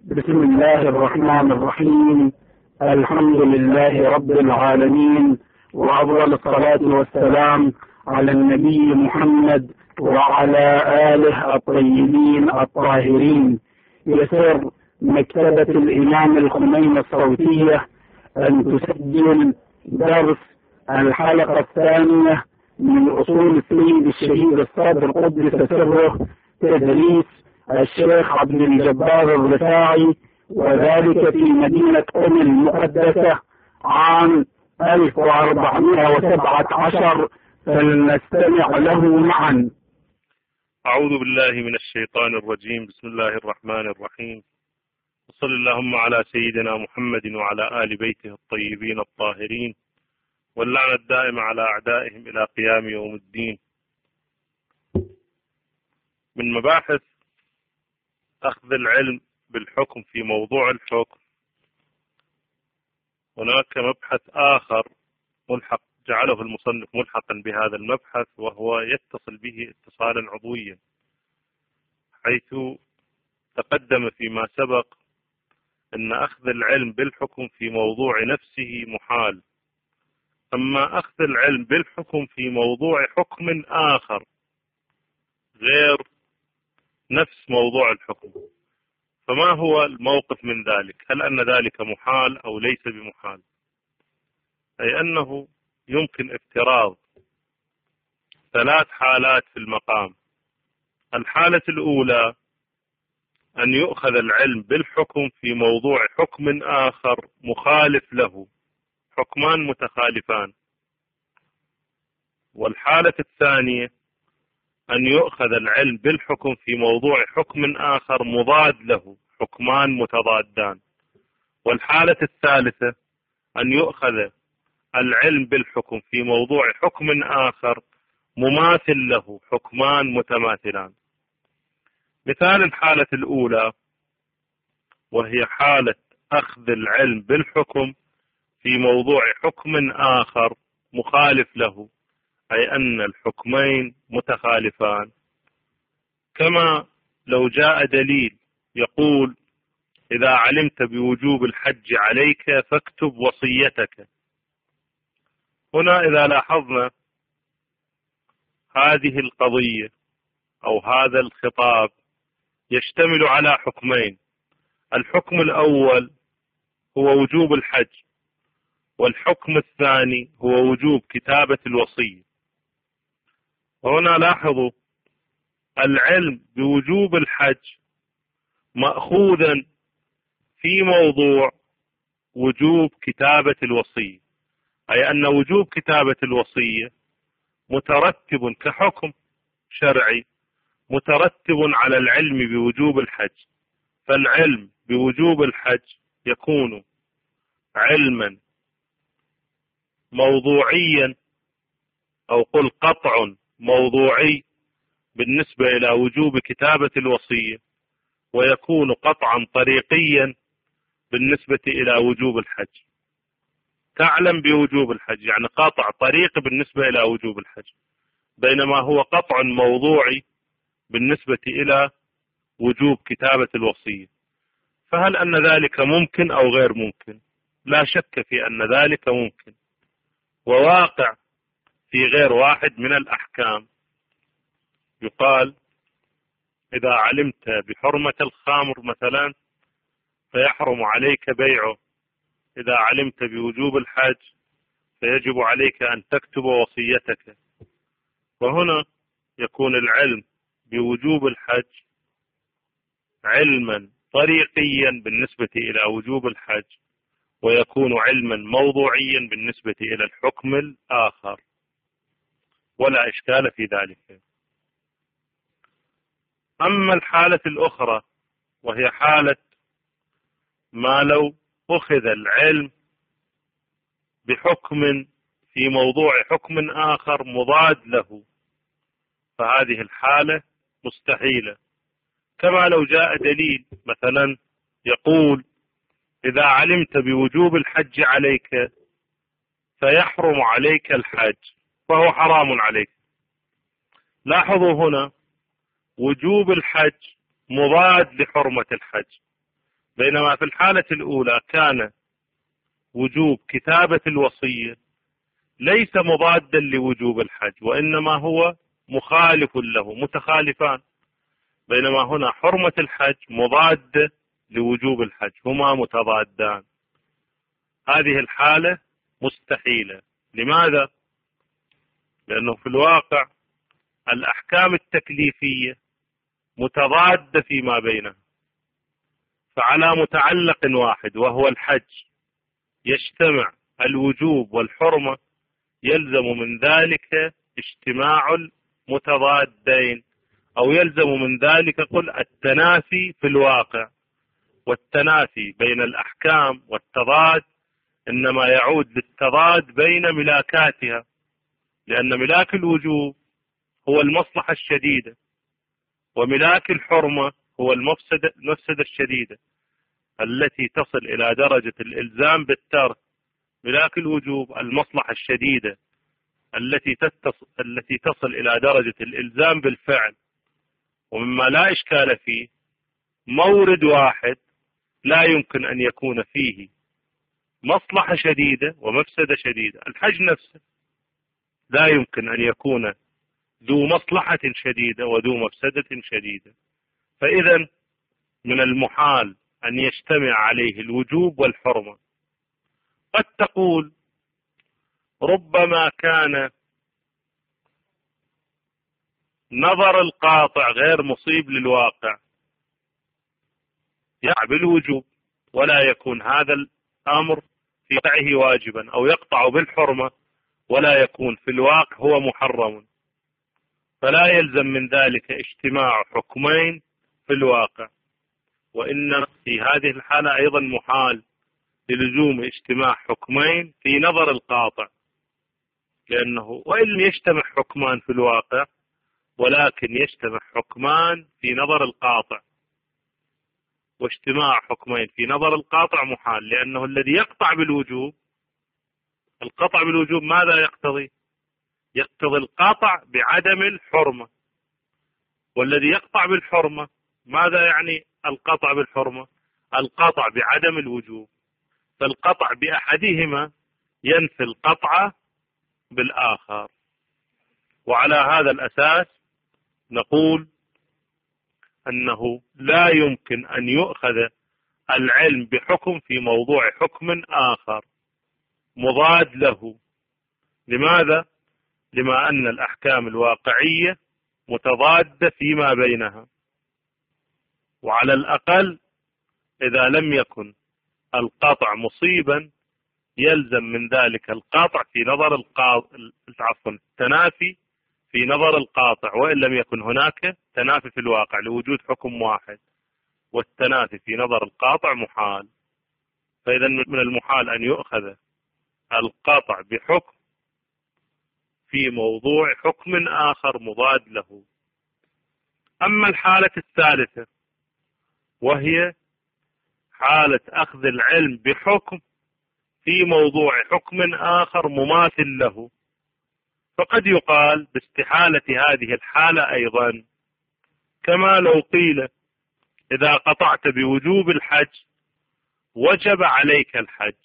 بسم الله الرحمن الرحيم. الحمد لله رب العالمين، وأفضل الصلاة والسلام على النبي محمد وعلى آله الطيبين الطاهرين. يسر مكتبة الإمام الخميني الصوتية أن تسجل درس الحلقة الثانية من أصول السيد الشهيد الصادق قدس سره، تدريس الشيخ عبد الجبار الرفاعي، وذلك في مدينة المقدسة عام 1417. فلنستمع له معا. أعوذ بالله من الشيطان الرجيم. بسم الله الرحمن الرحيم. وصل اللهم على سيدنا محمد وعلى آل بيته الطيبين الطاهرين، واللعنة الدائمة على أعدائهم إلى قيام يوم الدين. من مباحث أخذ العلم بالحكم في موضوع الحكم، هناك مبحث آخر ملحق جعله المصنف ملحقا بهذا المبحث، وهو يتصل به اتصالا عضويا، حيث تقدم فيما سبق أن أخذ العلم بالحكم في موضوع نفسه محال، أما أخذ العلم بالحكم في موضوع حكم آخر غير نفس موضوع الحكم، فما هو الموقف من ذلك؟ هل أن ذلك محال أو ليس بمحال؟ أي أنه يمكن افتراض 3 حالات في المقام. الحالة الأولى أن يؤخذ العلم بالحكم في موضوع حكم آخر مخالف له، حكمان متخالفان. والحالة الثانية أن يؤخذ العلم بالحكم في موضوع حكم آخر مضاد له، حكمان متضادان. والحالة الثالثة أن يؤخذ العلم بالحكم في موضوع حكم آخر مماثل له، حكمان متماثلان. مثال الحالة الأولى، وهي حالة أخذ العلم بالحكم في موضوع حكم آخر مخالف له، أي أن الحكمين متخالفان، كما لو جاء دليل يقول: إذا علمت بوجوب الحج عليك فاكتب وصيتك. هنا إذا لاحظنا هذه القضية أو هذا الخطاب يشتمل على حكمين. الحكم الأول هو وجوب الحج، والحكم الثاني هو وجوب كتابة الوصية. وهنا لاحظوا العلم بوجوب الحج مأخوذا في موضوع وجوب كتابة الوصية، أي أن وجوب كتابة الوصية مترتب كحكم شرعي مترتب على العلم بوجوب الحج، فالعلم بوجوب الحج يكون علما موضوعيا، أو قل قطع موضوعي بالنسبة إلى وجوب كتابة الوصية، ويكون قطعا طريقيا بالنسبة إلى وجوب الحج. تعلم بوجوب الحج يعني قطع طريق بالنسبة إلى وجوب الحج، بينما هو قطع موضوعي بالنسبة إلى وجوب كتابة الوصية. فهل أن ذلك ممكن أو غير ممكن؟ لا شك في أن ذلك ممكن، وواقع في غير واحد من الأحكام. يقال: إذا علمت بحرمة الخمر مثلا فيحرم عليك بيعه، إذا علمت بوجوب الحج فيجب عليك أن تكتب وصيتك. وهنا يكون العلم بوجوب الحج علما طريقيا بالنسبة إلى وجوب الحج، ويكون علما موضوعيا بالنسبة إلى الحكم الآخر، ولا إشكال في ذلك. أما الحالة الأخرى، وهي حالة ما لو أخذ العلم بحكم في موضوع حكم آخر مضاد له، فهذه الحالة مستحيلة. كما لو جاء دليل مثلا يقول: إذا علمت بوجوب الحج عليك فيحرم عليك الحج، فهو حرام عليك. لاحظوا هنا وجوب الحج مضاد لحرمة الحج، بينما في الحالة الأولى كان وجوب كتابة الوصية ليس مضادا لوجوب الحج، وإنما هو مخالف له، متخالفان. بينما هنا حرمة الحج مضادة لوجوب الحج، هما متضادان. هذه الحالة مستحيلة. لماذا؟ لأنه في الواقع الأحكام التكليفية متضادة فيما بينها، فعلى متعلق واحد وهو الحج يجتمع الوجوب والحرمة، يلزم من ذلك اجتماع المتضادين، أو يلزم من ذلك قل التنافي في الواقع. والتنافي بين الأحكام والتضاد إنما يعود للتضاد بين ملاكاتها، لأن ملاك الوجوب هو المصلحة الشديدة، وملاك الحرمة هو المفسدة الشديدة التي تصل إلى درجة الإلزام بالترك. ملاك الوجوب المصلحة الشديدة التي تصل إلى درجة الإلزام بالفعل. ومما لا إشكال فيه مورد واحد لا يمكن أن يكون فيه مصلحة شديدة ومفسدة شديدة. الحج نفسه لا يمكن أن يكون ذو مصلحة شديدة وذو مفسدة شديدة. فإذا من المحال أن يجتمع عليه الوجوب والحرمة. قد تقول ربما كان نظر القاطع غير مصيب للواقع يقع بالوجوب ولا يكون هذا الأمر في واقعه واجبا، أو يقطع بالحرمة ولا يكون في الواقع هو محرم، فلا يلزم من ذلك اجتماع حكمين في الواقع. وإن في هذه الحالة أيضا محال للزوم اجتماع حكمين في نظر القاطع، لأنه وإن لم يجتمع حكمان في الواقع ولكن يجتمع حكمان في نظر القاطع، واجتماع حكمين في نظر القاطع محال، لأنه الذي يقطع بالوجوب، القطع بالوجوب ماذا يقتضي؟ يقتضي القطع بعدم الحرمة. والذي يقطع بالحرمة ماذا يعني القطع بالحرمة؟ القطع بعدم الوجوب. فالقطع بأحدهما ينفي القطع بالآخر. وعلى هذا الأساس نقول أنه لا يمكن أن يؤخذ العلم بحكم في موضوع حكم آخر مضاد له. لماذا؟ لما أن الأحكام الواقعية متضادة فيما بينها، وعلى الأقل إذا لم يكن القطع مصيبا يلزم من ذلك القطع في نظر التنافي في نظر القاطع، وإن لم يكن هناك تنافي في الواقع لوجود حكم واحد، والتنافي في نظر القاطع محال. فإذا من المحال أن يؤخذ القطع بحكم في موضوع حكم آخر مضاد له. أما الحالة الثالثة وهي حالة أخذ العلم بحكم في موضوع حكم آخر مماثل له، فقد يقال باستحالة هذه الحالة أيضا، كما لو قيل إذا قطعت بوجوب الحج وجب عليك الحج.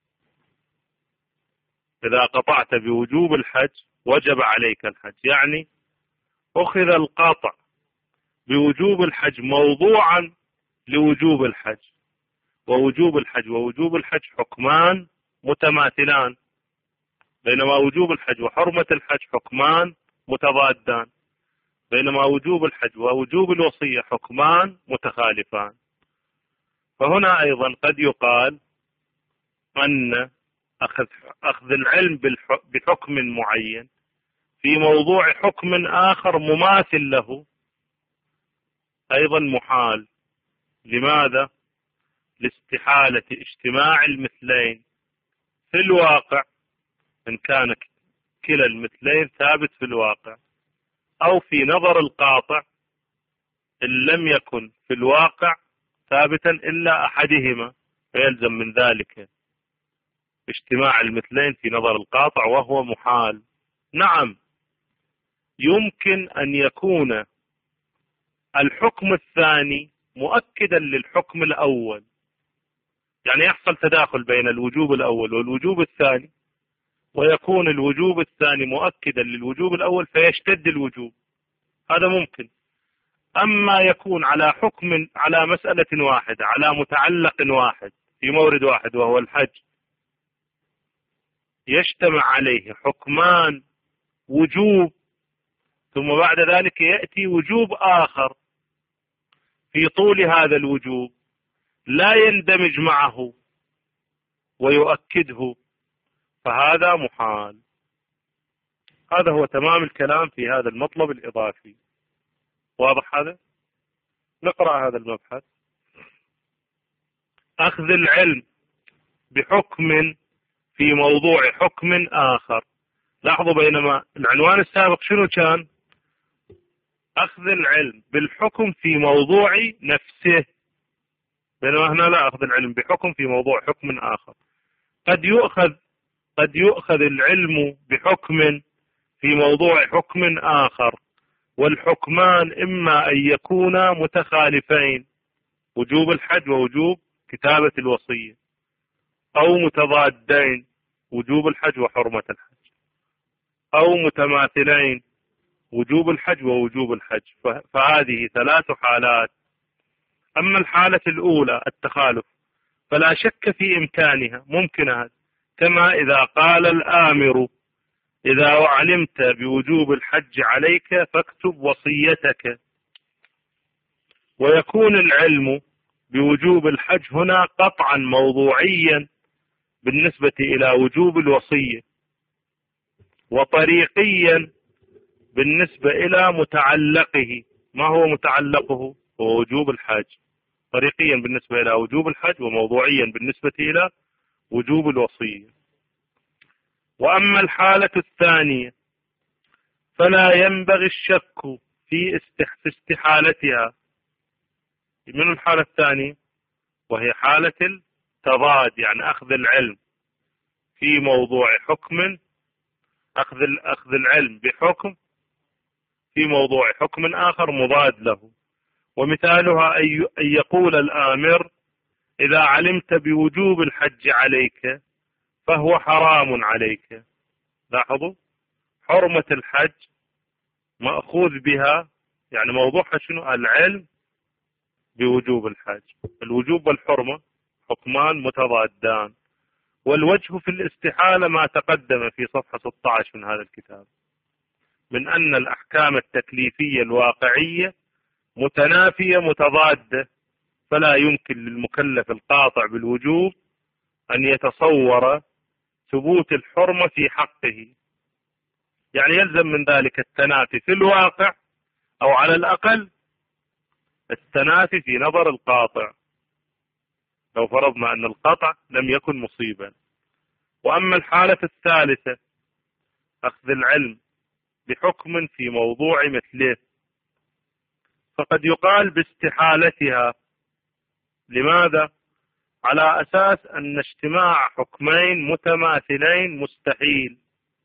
إذا قطعت بوجوب الحج وجب عليك الحج، يعني أخذ القطع بوجوب الحج موضوعا لوجوب الحج، ووجوب الحج ووجوب الحج حكمان متماثلان، بينما وجوب الحج وحرمة الحج حكمان متضادان، بينما وجوب الحج ووجوب الوصية حكمان متخالفان. فهنا أيضا قد يقال أن أخذ العلم بحكم معين في موضوع حكم آخر مماثل له أيضا محال. لماذا؟ لاستحالة اجتماع المثلين في الواقع إن كان كلا المثلين ثابت في الواقع، أو في نظر القاطع إن لم يكن في الواقع ثابتا إلا أحدهما، فيلزم من ذلك اجتماع المثلين في نظر القاطع، وهو محال. نعم، يمكن أن يكون الحكم الثاني مؤكدا للحكم الأول، يعني يحصل تداخل بين الوجوب الأول والوجوب الثاني، ويكون الوجوب الثاني مؤكدا للوجوب الأول فيشتد الوجوب، هذا ممكن. أما يكون على حكم، على مسألة واحدة، على متعلق واحد في مورد واحد وهو الحج، يجتمع عليه حكمان وجوب، ثم بعد ذلك يأتي وجوب آخر في طول هذا الوجوب لا يندمج معه ويؤكده، فهذا محال. هذا هو تمام الكلام في هذا المطلب الإضافي. واضح هذا؟ نقرأ هذا المبحث. أخذ العلم بحكم في موضوع حكم آخر. لاحظوا بينما العنوان السابق شنو كان؟ أخذ العلم بالحكم في موضوع نفسه، بينما هنا لا، أخذ العلم بحكم في موضوع حكم آخر. قد يؤخذ العلم بحكم في موضوع حكم آخر، والحكمان إما أن يكونا متخالفين، وجوب الحج ووجوب كتابة الوصية، أو متضادين، وجوب الحج وحرمة الحج، أو متماثلين، وجوب الحج ووجوب الحج. فهذه 3 حالات. أما الحالة الأولى التخالف فلا شك في إمكانها، ممكنة، كما إذا قال الآمر: إذا علمت بوجوب الحج عليك فاكتب وصيتك. ويكون العلم بوجوب الحج هنا قطعا موضوعيا بالنسبة إلى وجوب الوصية، وطريقيا بالنسبة إلى متعلقه. ما هو متعلقه؟ هو وجوب الحج. طريقيا بالنسبة إلى وجوب الحج، وموضوعيا بالنسبة إلى وجوب الوصية. وأما الحالة الثانية فلا ينبغي الشك في استحالتها. من الحالة الثانية؟ وهي حالة التضاد، يعني أخذ العلم في موضوع حكم، أخذ العلم بحكم في موضوع حكم آخر مضاد له. ومثالها أن يقول الآمر: إذا علمت بوجوب الحج عليك فهو حرام عليك. لاحظوا، حرمة الحج مأخوذ بها، يعني موضوعها شنو؟ العلم بوجوب الحج. الوجوب والحرمة حكمان متضادان، والوجه في الاستحالة ما تقدم في صفحة 16 من هذا الكتاب، من أن الأحكام التكليفية الواقعية متنافية متضادة، فلا يمكن للمكلف القاطع بالوجوب أن يتصور ثبوت الحرمة في حقه. يعني يلزم من ذلك التنافي في الواقع، أو على الأقل التنافي في نظر القاطع، لو فرضنا أن القطع لم يكن مصيبا. وأما الحالة الثالثة، أخذ العلم بحكم في موضوع مثله، فقد يقال باستحالتها. لماذا؟ على أساس أن اجتماع حكمين متماثلين مستحيل.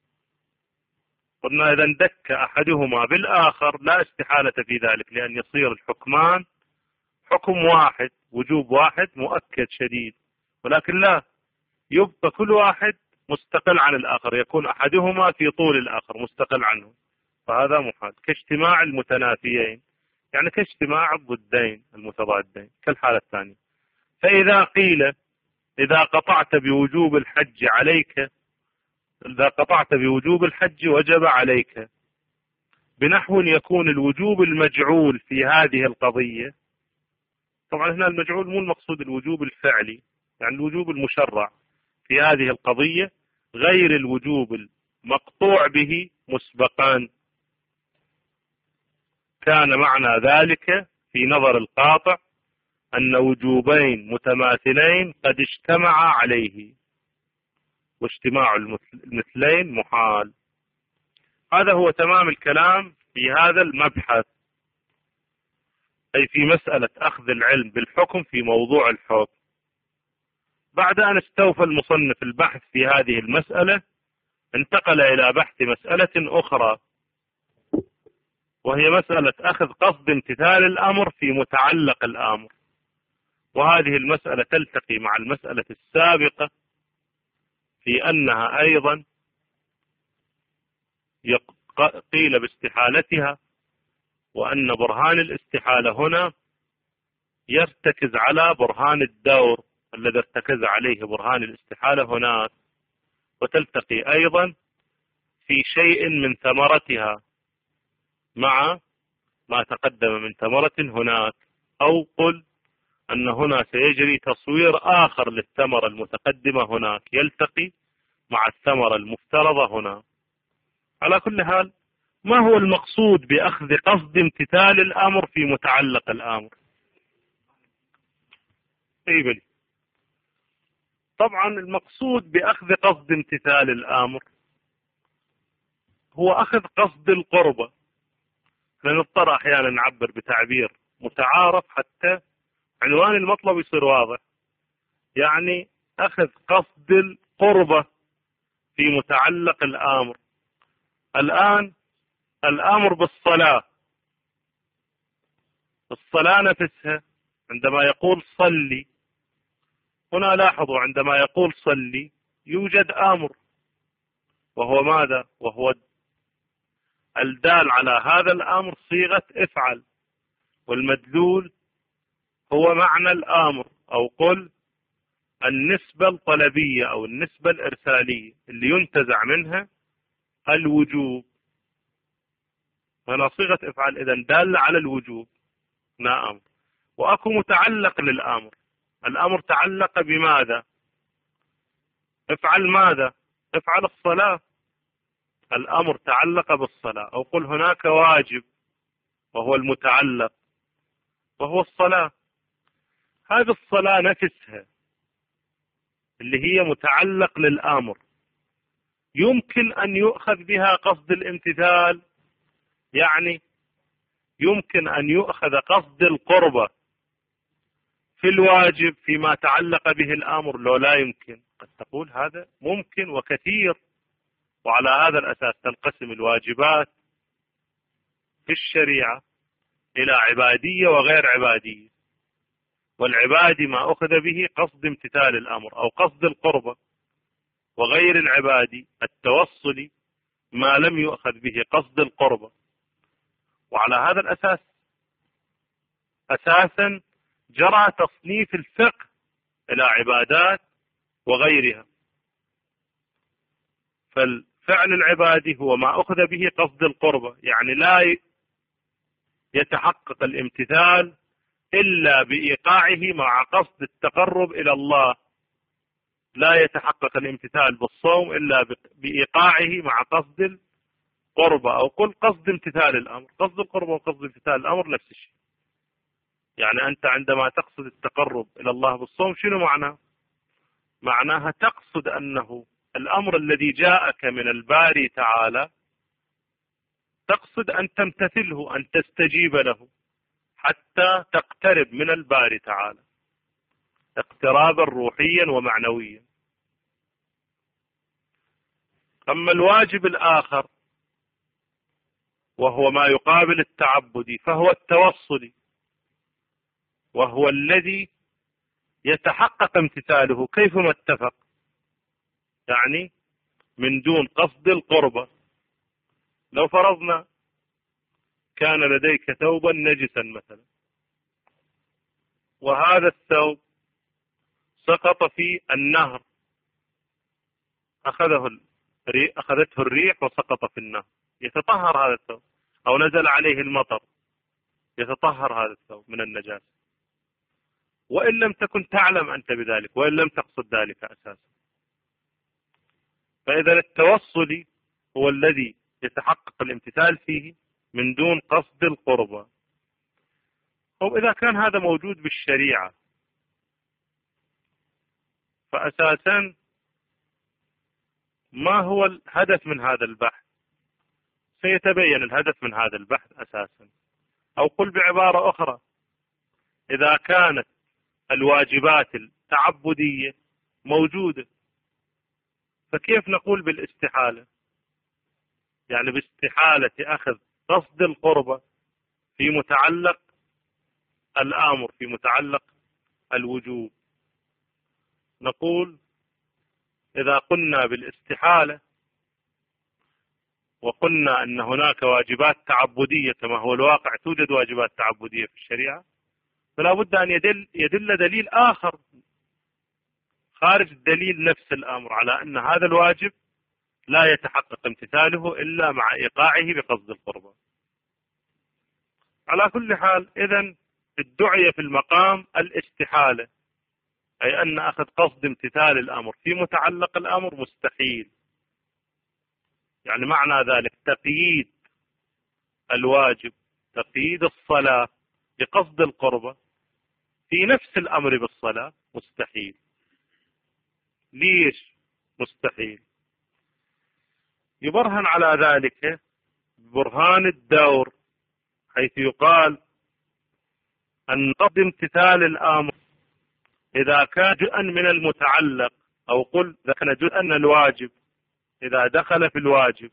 قلنا إذا اندك أحدهما بالآخر لا استحالة في ذلك، لأن يصير الحكمان حكم واحد، وجوب واحد مؤكد شديد، ولكن لا، يبقى كل واحد مستقل عن الآخر، يكون أحدهما في طول الآخر مستقل عنه، فهذا محال. كاجتماع المتنافيين، يعني كاجتماع الضدين المتضادين كالحالة الثانية. فإذا قيل: إذا قطعت بوجوب الحج عليك، إذا قطعت بوجوب الحج وجب عليك، بنحو يكون الوجوب المجعول في هذه القضية. طبعا هنا المجعول مو المقصود الوجوب الفعلي، يعني الوجوب المشرع في هذه القضية غير الوجوب المقطوع به مسبقا. كان معنى ذلك في نظر القاطع أن وجوبين متماثلين قد اجتمعا عليه، واجتماع المثلين محال. هذا هو تمام الكلام في هذا المبحث، أي في مسألة أخذ العلم بالحكم في موضوع الحكم. بعد أن استوفى المصنف البحث في هذه المسألة، انتقل إلى بحث مسألة أخرى، وهي مسألة أخذ قصد امتثال الأمر في متعلق الأمر. وهذه المسألة تلتقي مع المسألة السابقة في أنها أيضا قيل باستحالتها، وأن برهان الاستحالة هنا يرتكز على برهان الدور الذي ارتكز عليه برهان الاستحالة هناك، وتلتقي أيضا في شيء من ثمرتها مع ما تقدم من ثمرة هناك، أو قل أن هنا سيجري تصوير آخر للثمرة المتقدمة هناك يلتقي مع الثمرة المفترضة هنا. على كل حال، ما هو المقصود بأخذ قصد امتثال الأمر في متعلق الأمر؟ طيب، طبعا المقصود بأخذ قصد امتثال الأمر هو أخذ قصد القربة. نضطر أحيانا نعبر بتعبير متعارف حتى عنوان المطلب يصير واضح، يعني أخذ قصد القربة في متعلق الأمر. الآن الأمر بالصلاة، الصلاة نفسها عندما يقول صلي، هنا لاحظوا عندما يقول صلي يوجد أمر، وهو ماذا؟ وهو الدال على هذا الأمر صيغة افعل، والمدلول هو معنى الأمر، أو قل النسبة الطلبية أو النسبة الإرسالية اللي ينتزع منها الوجوب. هنا صيغة افعل إذن دالة على الوجوب، نعم. وأكو متعلق للأمر، الأمر تعلق بماذا؟ افعل ماذا؟ افعل الصلاة، الأمر تعلق بالصلاة، أو قل هناك واجب وهو المتعلق وهو الصلاة. هذه الصلاة نفسها اللي هي متعلق للأمر يمكن أن يؤخذ بها قصد الامتثال، يعني يمكن أن يؤخذ قصد القربة في الواجب فيما تعلق به الأمر، لو لا يمكن. قد تقول هذا ممكن وكثير، وعلى هذا الأساس تنقسم الواجبات في الشريعة إلى عبادية وغير عبادية. والعبادي ما أخذ به قصد امتثال الأمر أو قصد القربة، وغير العبادي التوصلي ما لم يؤخذ به قصد القربة. وعلى هذا الأساس أساسا جرى تصنيف الفقه إلى عبادات وغيرها. فالفعل العبادي هو ما أخذ به قصد القربة، يعني لا يتحقق الامتثال إلا بإيقاعه مع قصد التقرب إلى الله. لا يتحقق الامتثال بالصوم إلا بإيقاعه مع قصد القربة، أو قل قصد امتثال الأمر. قصد القربة وقصد امتثال الأمر نفس الشيء. يعني أنت عندما تقصد التقرب إلى الله بالصوم شنو معناه؟ معناها تقصد أنه الأمر الذي جاءك من الباري تعالى تقصد أن تمتثله، أن تستجيب له حتى تقترب من الباري تعالى اقترابا روحيا ومعنويا. أما الواجب الآخر وهو ما يقابل التعبدي فهو التوصلي، وهو الذي يتحقق امتثاله كيفما اتفق، يعني من دون قصد القربة. لو فرضنا كان لديك ثوبا نجسا مثلا، وهذا الثوب سقط في النهر، أخذته الريح وسقط في النهر، يتطهر هذا الثوب، أو نزل عليه المطر يتطهر هذا الثوب من النجاسة، وإن لم تكن تعلم أنت بذلك، وإن لم تقصد ذلك أساسا. فإذا التوصلي هو الذي يتحقق الامتثال فيه من دون قصد القربة. أو إذا كان هذا موجود بالشريعة فأساسا ما هو الهدف من هذا البحث؟ سيتبين الهدف من هذا البحث أساسا. أو قل بعبارة أخرى، إذا كانت الواجبات التعبدية موجودة فكيف نقول بالاستحالة؟ يعني باستحالة أخذ قصد القربة في متعلق الأمر، في متعلق الوجوب. نقول إذا قلنا بالاستحالة وقلنا أن هناك واجبات تعبدية كما هو الواقع، توجد واجبات تعبدية في الشريعة، فلا بد أن يدل دليل آخر خارج الدليل نفس الأمر على أن هذا الواجب لا يتحقق امتثاله إلا مع إيقاعه بقصد القربة. على كل حال إذن ادعي في المقام الاستحالة، أي أن أخذ قصد امتثال الأمر في متعلق الأمر مستحيل. يعني معنى ذلك تقييد الواجب، تقييد الصلاة بقصد القربة في نفس الأمر بالصلاة مستحيل. ليش مستحيل؟ يبرهن على ذلك برهان الدور، حيث يقال أن قصد امتثال الأمر إذا كان جزءا من المتعلق، أو قل إذا كان جزءا من الواجب، إذا دخل في الواجب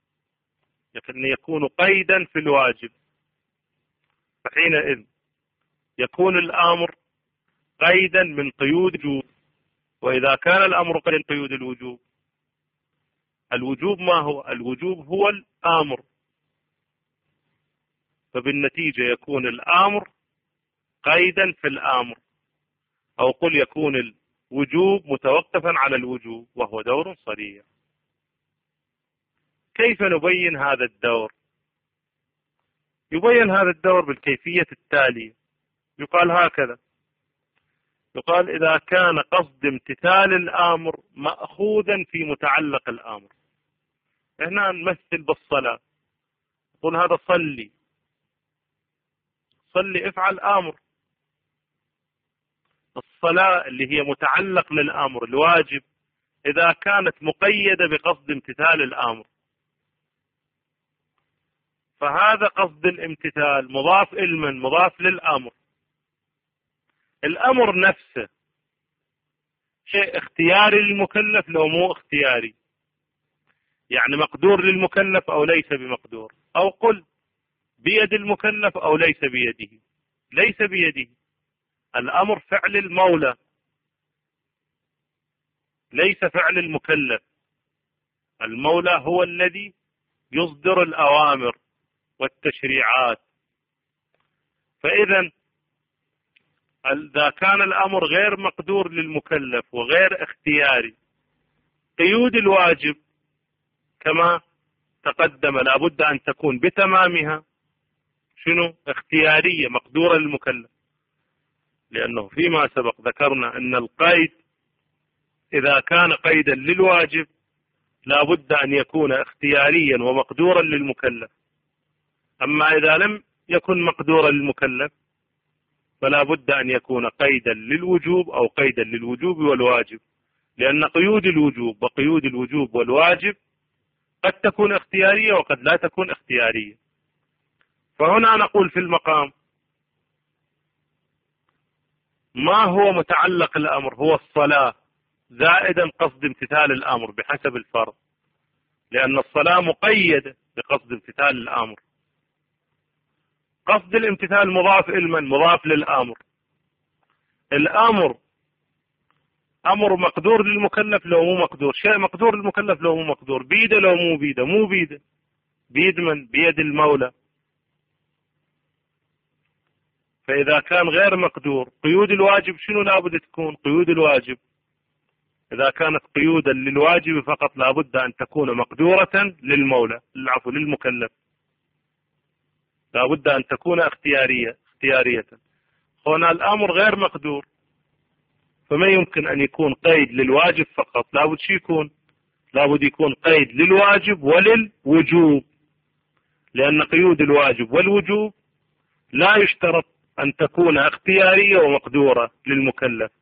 يكون قيدا في الواجب، فحينئذ يكون الأمر قيدا من قيود الوجوب. وإذا كان الأمر قيدا من قيود الوجوب، الوجوب ما هو؟ الوجوب هو الأمر، فبالنتيجة يكون الأمر قيدا في الأمر، أو قل يكون الوجوب متوقفا على الوجوب، وهو دور صريح. كيف نبين هذا الدور؟ يبين هذا الدور بالكيفية التالية. يقال هكذا: يقال إذا كان قصد امتثال الأمر مأخوذا في متعلق الأمر. هنا نمثل بالصلاة، نقول هذا صلي، صلي افعل أمر. الصلاة اللي هي متعلق للأمر الواجب إذا كانت مقيدة بقصد امتثال الأمر، فهذا قصد الامتثال مضاف إلى مضاف للأمر. الأمر نفسه شيء اختياري للمكلف لو مو اختياري، يعني مقدور للمكلف أو ليس بمقدور، أو قل بيد المكلف أو ليس بيده. ليس بيده، الأمر فعل المولى ليس فعل المكلف. المولى هو الذي يصدر الأوامر والتشريعات. فإذا إذا كان الأمر غير مقدور للمكلف وغير اختياري، قيود الواجب كما تقدم لابد أن تكون بتمامها شنو؟ اختيارية مقدورة للمكلف، لأنه فيما سبق ذكرنا أن القيد إذا كان قيدا للواجب لابد أن يكون اختياريا ومقدورا للمكلف. أما إذا لم يكن مقدورا للمكلف فلا بد أن يكون قيدا للوجوب أو قيدا للوجوب والواجب، لأن قيود الوجوب وقيود الوجوب والواجب قد تكون اختيارية وقد لا تكون اختيارية. فهنا نقول في المقام ما هو متعلق الأمر؟ هو الصلاة زائدا قصد امتثال الأمر بحسب الفرض، لأن الصلاة مقيدة بقصد امتثال الأمر. قصد الامتثال مضاف إلى مضاف للأمر. الأمر أمر مقدور للمكلف لو مو مقدور، شيء مقدور للمكلف لو مو مقدور، بيده لو مو بيده، مو بيده، بيد من؟ بيد المولى. فإذا كان غير مقدور، قيود الواجب شنو لابد تكون؟ قيود الواجب إذا كانت قيودا للواجب فقط لابد أن تكون مقدورة للمولى، العفو للمكلف، لابد أن تكون اختيارية. هنا الأمر غير مقدور، فما يمكن أن يكون قيد للواجب فقط، لابد شو يكون؟ لابد يكون قيد للواجب وللوجوب، لأن قيود الواجب والوجوب لا يشترط أن تكون اختيارية ومقدورة للمكلف.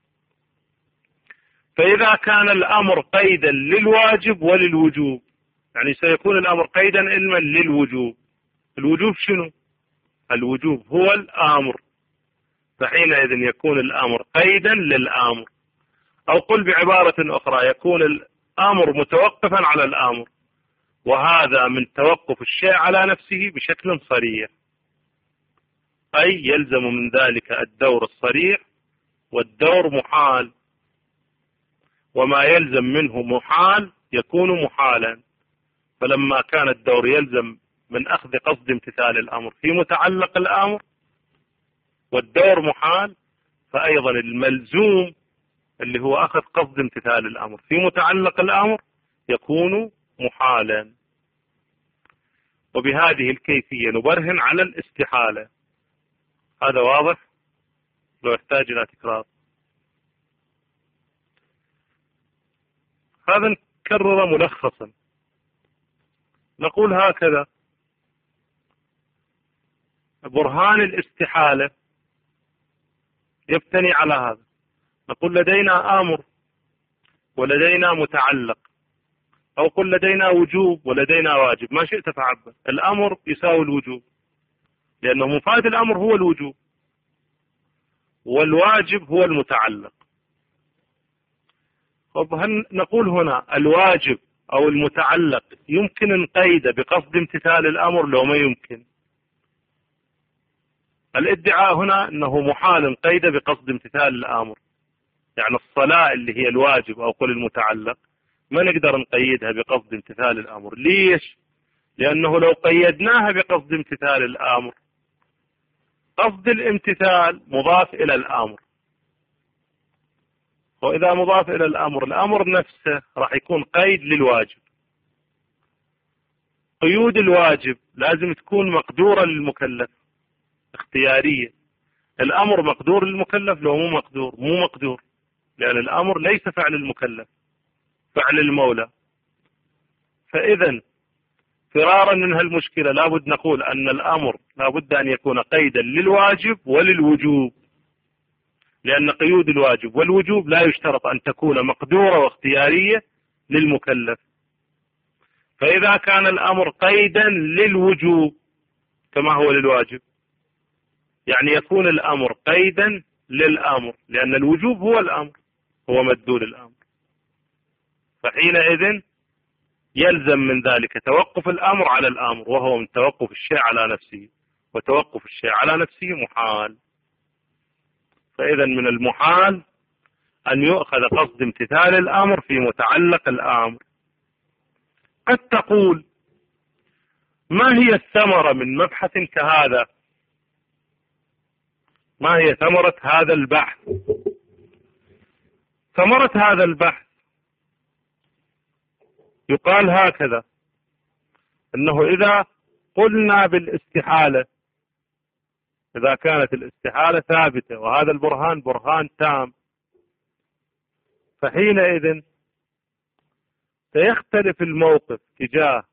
فإذا كان الأمر قيدا للواجب وللوجوب، يعني سيكون الأمر قيدا علما للوجوب. الوجوب شنو؟ الوجوب هو الأمر، فحينئذ يكون الأمر قيدا للأمر، أو قل بعبارة أخرى يكون الأمر متوقفا على الأمر، وهذا من توقف الشيء على نفسه بشكل صريح، أي يلزم من ذلك الدور الصريح والدور محال، وما يلزم منه محال يكون محالا. فلما كان الدور يلزم من أخذ قصد امتثال الأمر في متعلق الأمر والدور محال، فأيضا الملزوم اللي هو أخذ قصد امتثال الأمر في متعلق الأمر يكون محالا. وبهذه الكيفية نبرهن على الاستحالة. هذا واضح؟ لو يحتاج إلى تكرار. هذا نكرر ملخصا. نقول هكذا: برهان الاستحالة يبتني على هذا. نقول لدينا آمر ولدينا متعلق، أو قل لدينا وجوب ولدينا واجب، ما شئت فعبر. الأمر يساوي الوجوب، لأنه مفاد الأمر هو الوجوب، والواجب هو المتعلق. طب هل نقول هنا الواجب أو المتعلق يمكن نقيد بقصد امتثال الأمر لو ما يمكن؟ الادعاء هنا أنه محال نقيد بقصد امتثال الأمر. يعني الصلاة اللي هي الواجب أو قل المتعلق ما نقدر نقيدها بقصد امتثال الأمر. ليش؟ لأنه لو قيدناها بقصد امتثال الأمر، قصد الامتثال مضاف إلى الأمر، وإذا مضاف إلى الأمر، الأمر نفسه راح يكون قيد للواجب. قيود الواجب لازم تكون مقدورة للمكلف، اختيارية. الأمر مقدور للمكلف لو مو مقدور، لأن الأمر ليس فعل المكلف، فعل المولى. فإذا فرارا من هالمشكلة لابد نقول أن الأمر لابد أن يكون قيدا للواجب وللوجوب، لأن قيود الواجب والوجوب لا يشترط أن تكون مقدورة واختيارية للمكلف. فإذا كان الأمر قيدا للوجوب كما هو للواجب، يعني يكون الأمر قيدا للأمر، لأن الوجوب هو الأمر، هو مدلول الأمر. فحينئذ يلزم من ذلك توقف الأمر على الأمر، وهو من توقف الشيء على نفسه، وتوقف الشيء على نفسه محال. فإذا من المحال أن يؤخذ قصد امتثال الأمر في متعلق الأمر. قد تقول: ما هي الثمرة من مبحث كهذا؟ ما هي ثمرة هذا البحث؟ ثمرة هذا البحث يقال هكذا: أنه إذا قلنا بالاستحالة، إذا كانت الاستحالة ثابتة وهذا البرهان برهان تام، فحينئذ سيختلف الموقف تجاه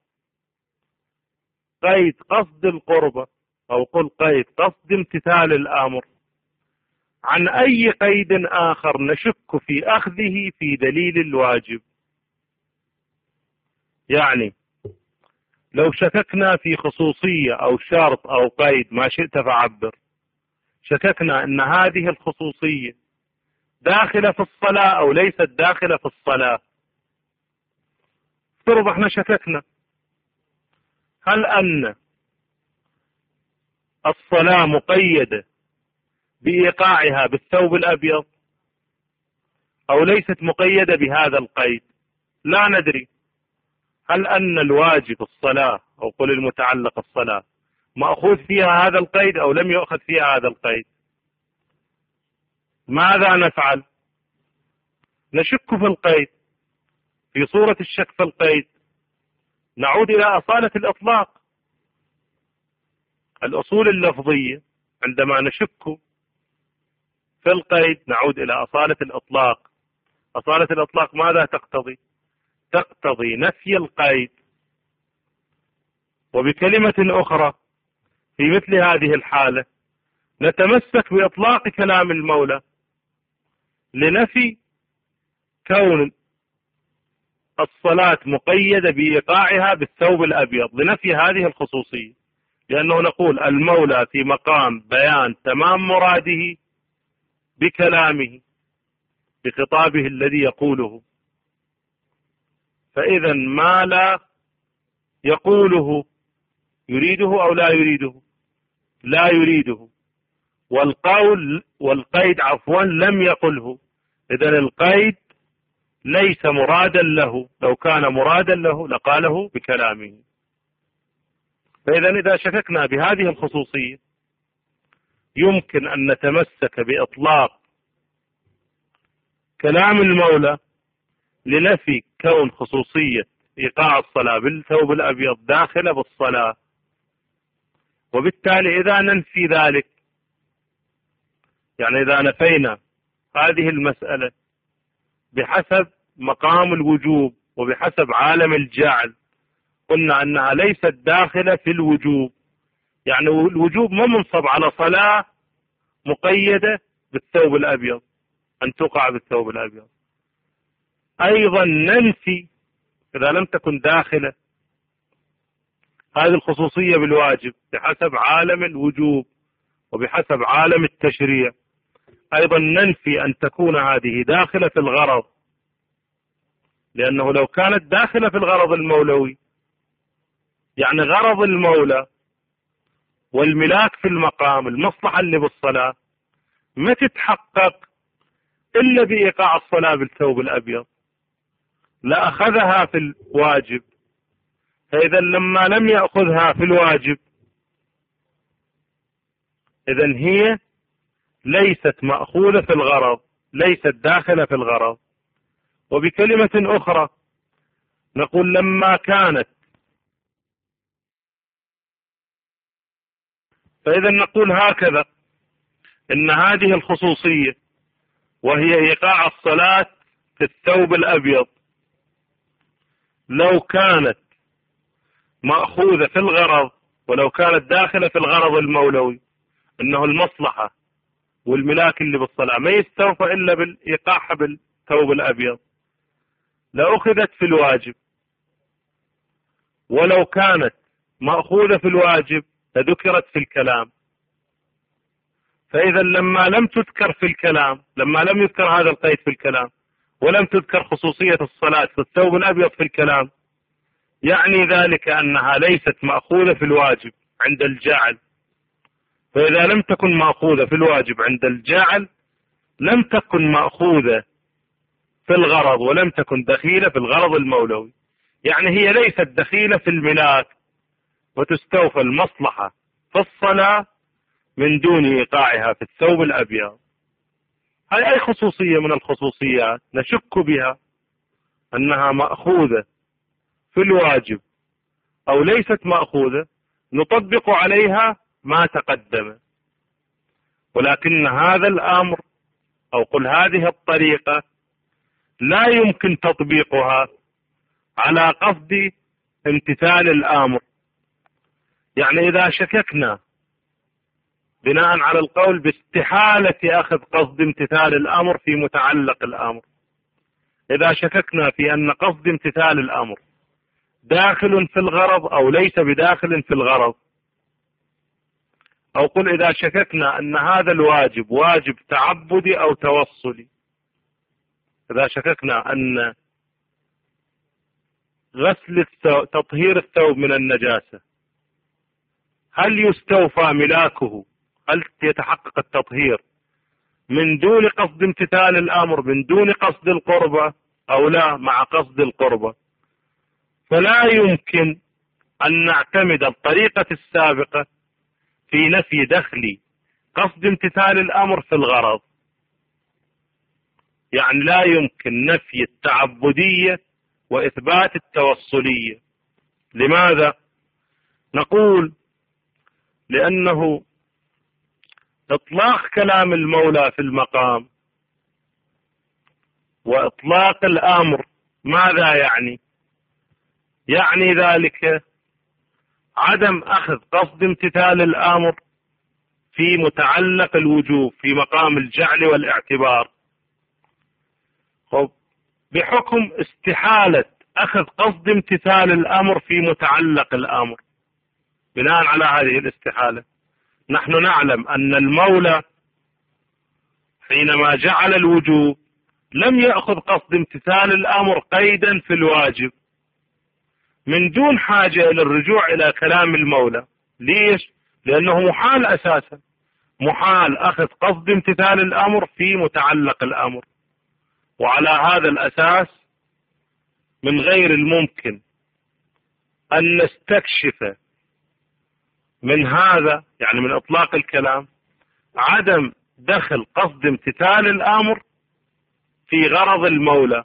قيد قصد القربة، أو قل قيد قصد امتثال الأمر، عن أي قيد آخر نشك في أخذه في دليل الواجب. يعني لو شككنا في خصوصية أو شرط أو قيد، ما شئت فعبر، شككنا أن هذه الخصوصية داخلة في الصلاة أو ليست داخلة في الصلاة. افترض احنا شككنا هل أن الصلاة مقيدة بإيقاعها بالثوب الأبيض أو ليست مقيدة بهذا القيد، لا ندري. هل أن الواجب الصلاة أو قل المتعلق الصلاة مأخوذ فيها هذا القيد أو لم يؤخذ فيها هذا القيد؟ ماذا نفعل؟ نشك في القيد. في صورة الشك في القيد نعود إلى أصالة الإطلاق، الأصول اللفظية. عندما نشك في القيد نعود إلى أصالة الإطلاق. أصالة الإطلاق ماذا تقتضي؟ تقتضي نفي القيد. وبكلمة أخرى، في مثل هذه الحالة نتمسك بإطلاق كلام المولى لنفي كون الصلاة مقيدة بإيقاعها بالثوب الأبيض، لنفي هذه الخصوصية، لأنه نقول المولى في مقام بيان تمام مراده بكلامه، بخطابه الذي يقوله. فإذا ما لا يقوله يريده أو لا يريده؟ لا يريده. والقيد لم يقله. إذن القيد ليس مرادا له، لو كان مرادا له لقاله بكلامه. فإذا إذا شككنا بهذه الخصوصية يمكن أن نتمسك بإطلاق كلام المولى لنفي كون خصوصية إيقاع الصلاة بالثوب الأبيض داخلة بالصلاة. وبالتالي إذا ننفي ذلك، يعني إذا نفينا هذه المسألة بحسب مقام الوجوب وبحسب عالم الجعل، قلنا أنها ليست داخلة في الوجوب، يعني الوجوب ما منصب على صلاة مقيدة بالثوب الأبيض أن تقع بالثوب الأبيض. أيضا ننفي إذا لم تكن داخلة هذه الخصوصية بالواجب بحسب عالم الوجوب وبحسب عالم التشريع، أيضا ننفي أن تكون هذه داخلة في الغرض، لأنه لو كانت داخلة في الغرض المولوي، يعني غرض المولى والملاك في المقام، المصلحة اللي بالصلاة، ما تتحقق إلا بإيقاع الصلاة بالثوب الأبيض، لأخذها في الواجب. فإذا لما لم يأخذها في الواجب إذن هي ليست مأخوذة في الغرض، ليست داخلة في الغرض. وبكلمة أخرى نقول لما كانت، فإذا نقول هكذا إن هذه الخصوصية وهي إيقاع الصلاة في الثوب الأبيض لو كانت مأخوذة في الغرض ولو كانت داخلة في الغرض المولوي، إنه المصلحة والملاك اللي بالصلاة ما يستوفى إلا بالإيقاعها بالثوب الأبيض، لأخذت في الواجب. ولو كانت مأخوذة في الواجب لذكرت في الكلام. فإذا لما لم تذكر في الكلام، لما لم يذكر هذا القيد في الكلام ولم تذكر خصوصية الصلاة في الثوب الأبيض في الكلام، يعني ذلك أنها ليست مأخوذة في الواجب عند الجاعل. فإذا لم تكن مأخوذة في الواجب عند الجاعل لم تكن مأخوذة في الغرض ولم تكن دخيلة في الغرض المولوي، يعني هي ليست دخيلة في الملاك وتستوفى المصلحة في الصلاة من دون إيقاعها في الثوب الأبيض. هذه أي خصوصية من الخصوصيات نشك بها أنها مأخوذة في الواجب أو ليست مأخوذة، نطبق عليها ما تقدم. ولكن هذا الأمر أو قل هذه الطريقة لا يمكن تطبيقها على قصد امتثال الأمر. يعني إذا شككنا بناء على القول باستحالة أخذ قصد امتثال الأمر في متعلق الأمر، إذا شككنا في أن قصد امتثال الأمر داخل في الغرض أو ليس بداخل في الغرض، أو قل إذا شككنا أن هذا الواجب واجب تعبدي أو توصلي، إذا شككنا أن غسل تطهير الثوب من النجاسة هل يستوفى ملاكه، هل يتحقق التطهير من دون قصد امتثال الأمر، من دون قصد القربة أو لا مع قصد القربة، فلا يمكن أن نعتمد الطريقة السابقة في نفي دخل قصد امتثال الأمر في الغرض. يعني لا يمكن نفي التعبدية وإثبات التوصلية. لماذا؟ نقول لأنه إطلاق كلام المولى في المقام وإطلاق الأمر ماذا يعني؟ يعني ذلك عدم أخذ قصد امتثال الأمر في متعلق الوجوب في مقام الجعل والاعتبار، بحكم استحالة أخذ قصد امتثال الأمر في متعلق الأمر. بناء على هذه الاستحالة نحن نعلم أن المولى حينما جعل الوجوب لم يأخذ قصد امتثال الأمر قيدا في الواجب من دون حاجة إلى الرجوع إلى كلام المولى. ليش؟ لأنه محال أساسا محال أخذ قصد امتثال الأمر في متعلق الأمر. وعلى هذا الأساس من غير الممكن أن نستكشف من هذا، يعني من إطلاق الكلام، عدم دخل قصد امتثال الأمر في غرض المولى،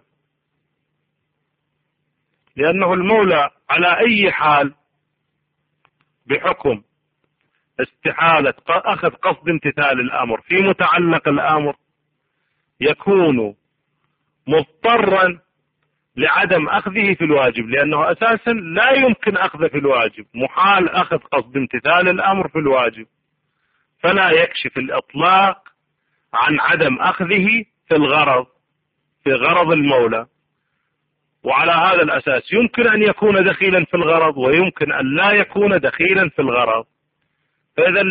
لأنه المولى على أي حال بحكم استحالة أخذ قصد امتثال الأمر في متعلق الأمر يكون مضطرا لعدم أخذه في الواجب، لأنه أساسا لا يمكن أخذه في الواجب، محال أخذ قصد امتثال الأمر في الواجب، فلا يكشف الإطلاق عن عدم أخذه في الغرض، في غرض المولى. وعلى هذا الأساس يمكن أن يكون دخيلا في الغرض ويمكن أن لا يكون دخيلا في الغرض. فإذا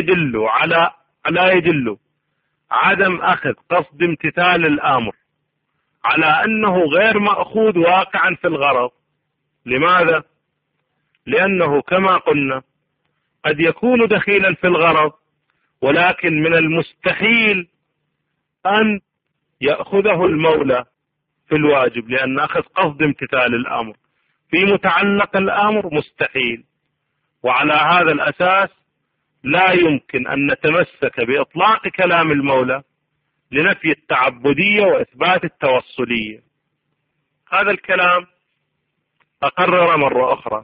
لا يدل عدم أخذ قصد امتثال الأمر على أنه غير مأخوذ واقعا في الغرض. لماذا؟ لأنه كما قلنا قد يكون دخيلا في الغرض، ولكن من المستحيل أن يأخذه المولى في الواجب، لأن أخذ قصد امتثال الأمر في متعلق الأمر مستحيل. وعلى هذا الأساس لا يمكن أن نتمسك بإطلاق كلام المولى لنفي التعبدية وإثبات التوصلية. هذا الكلام أقرر مرة أخرى.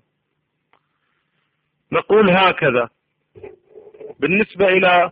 نقول هكذا بالنسبة إلى